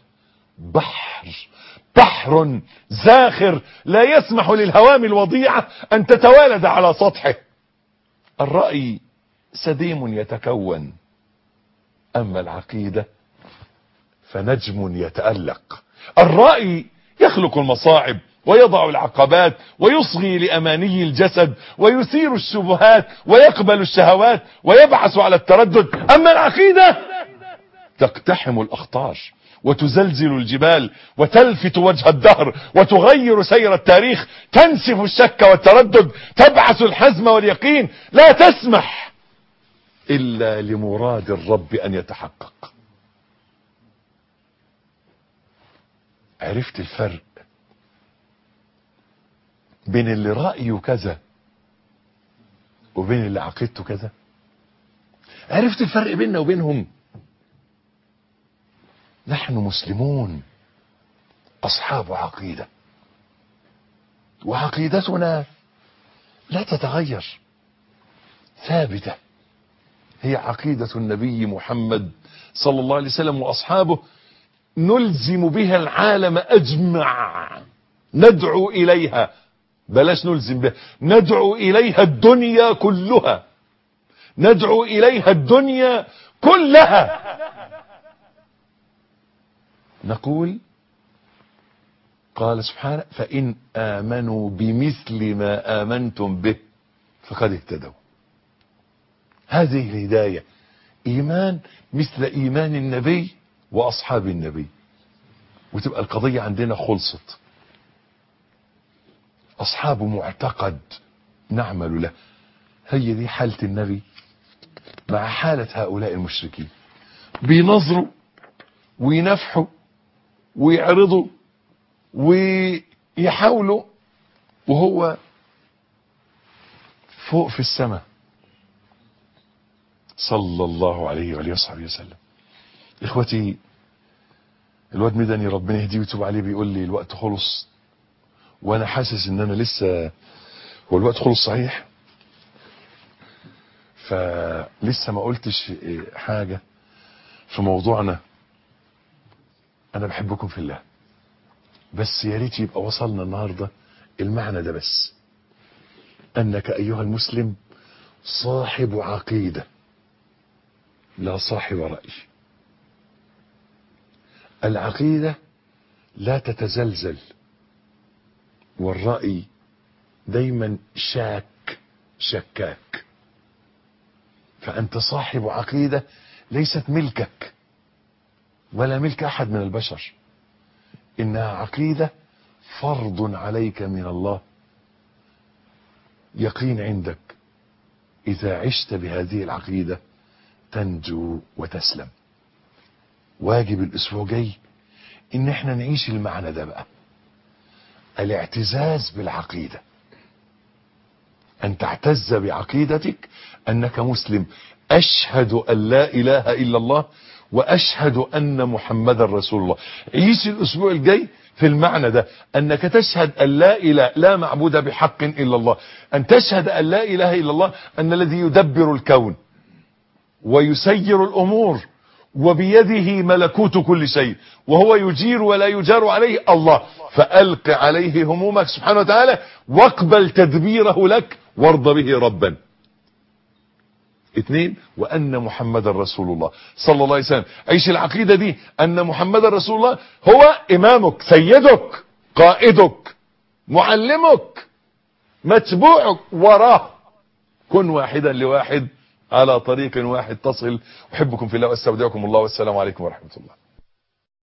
بحر زاخر لا يسمح للهوام الوضيعة أن تتوالد على سطحه. الرأي سديم يتكون، أما العقيدة فنجم يتألق. الرأي يخلق المصاعب ويضع العقبات ويصغي لأماني الجسد ويثير الشبهات ويقبل الشهوات ويبعث على التردد. أما العقيدة تقتحم الأخطار وتزلزل الجبال وتلفت وجه الدهر وتغير سير التاريخ، تنسف الشك والتردد، تبعث الحزم واليقين، لا تسمح إلا لمراد الرب أن يتحقق. عرفت الفرق بين اللي رأيه كذا وبين اللي عقيدته كذا؟ عرفت الفرق بيننا وبينهم؟ نحن مسلمون أصحاب عقيدة، وعقيدتنا لا تتغير، ثابتة، هي عقيدة النبي محمد صلى الله عليه وسلم وأصحابه، نلزم بها العالم أجمع، ندعو إليها، بلاش نلزم بها، ندعو إليها الدنيا كلها، ندعو إليها الدنيا كلها. نقول قال سبحانه: فإن آمنوا بمثل ما آمنتم به فقد اهتدوا. هذه الهداية، إيمان مثل إيمان النبي وأصحاب النبي، وتبقى القضية عندنا خلصت. أصحاب معتقد نعمل له. هي دي حالة النبي مع حالة هؤلاء المشركين، بينظروا وينفحوا ويعرضوا ويحاولوا وهو فوق في السماء صلى الله عليه وآله وصحبه وسلم. إخوتي، الواد مدني ربنا يهديه ويتوب عليه بيقول لي الوقت خلص، وانا حاسس ان انا لسه، هو الوقت خلص صحيح، فلسه ما قلتش حاجة في موضوعنا. انا بحبكم في الله، بس يا ريت يبقى وصلنا النهارده المعنى ده بس: انك ايها المسلم صاحب عقيدة لا صاحب رأي. العقيدة لا تتزلزل، والرأي دايما شكاك. فأنت صاحب عقيدة ليست ملكك ولا ملك أحد من البشر، إنها عقيدة فرض عليك من الله، يقين عندك إذا عشت بهذه العقيدة تنجو وتسلم. واجب الأسبوع جاي إن احنا نعيش المعنى ده بقى، الاعتزاز بالعقيدة، أن تعتز بعقيدتك أنك مسلم. أشهد أن لا إله إلا الله وأشهد أن محمد رسول الله. عيش الأسبوع الجاي في المعنى ده، أنك تشهد أن لا معبود بحق إلا الله، أن تشهد أن لا إله إلا الله، أن الذي يدبر الكون ويسير الأمور وبيده ملكوت كل شيء، وهو يجير ولا يجار عليه، الله. فألق عليه همومك سبحانه وتعالى واقبل تدبيره لك وارض به ربا. 2 وأن محمد رسول الله صلى الله عليه وسلم. عيش العقيدة دي أن محمد رسول الله هو إمامك، سيدك، قائدك، معلمك، متبوعك، وراه. كن واحدا لواحد على طريق واحد تصل. أحبكم في الله واستودعكم الله، والسلام عليكم ورحمة الله.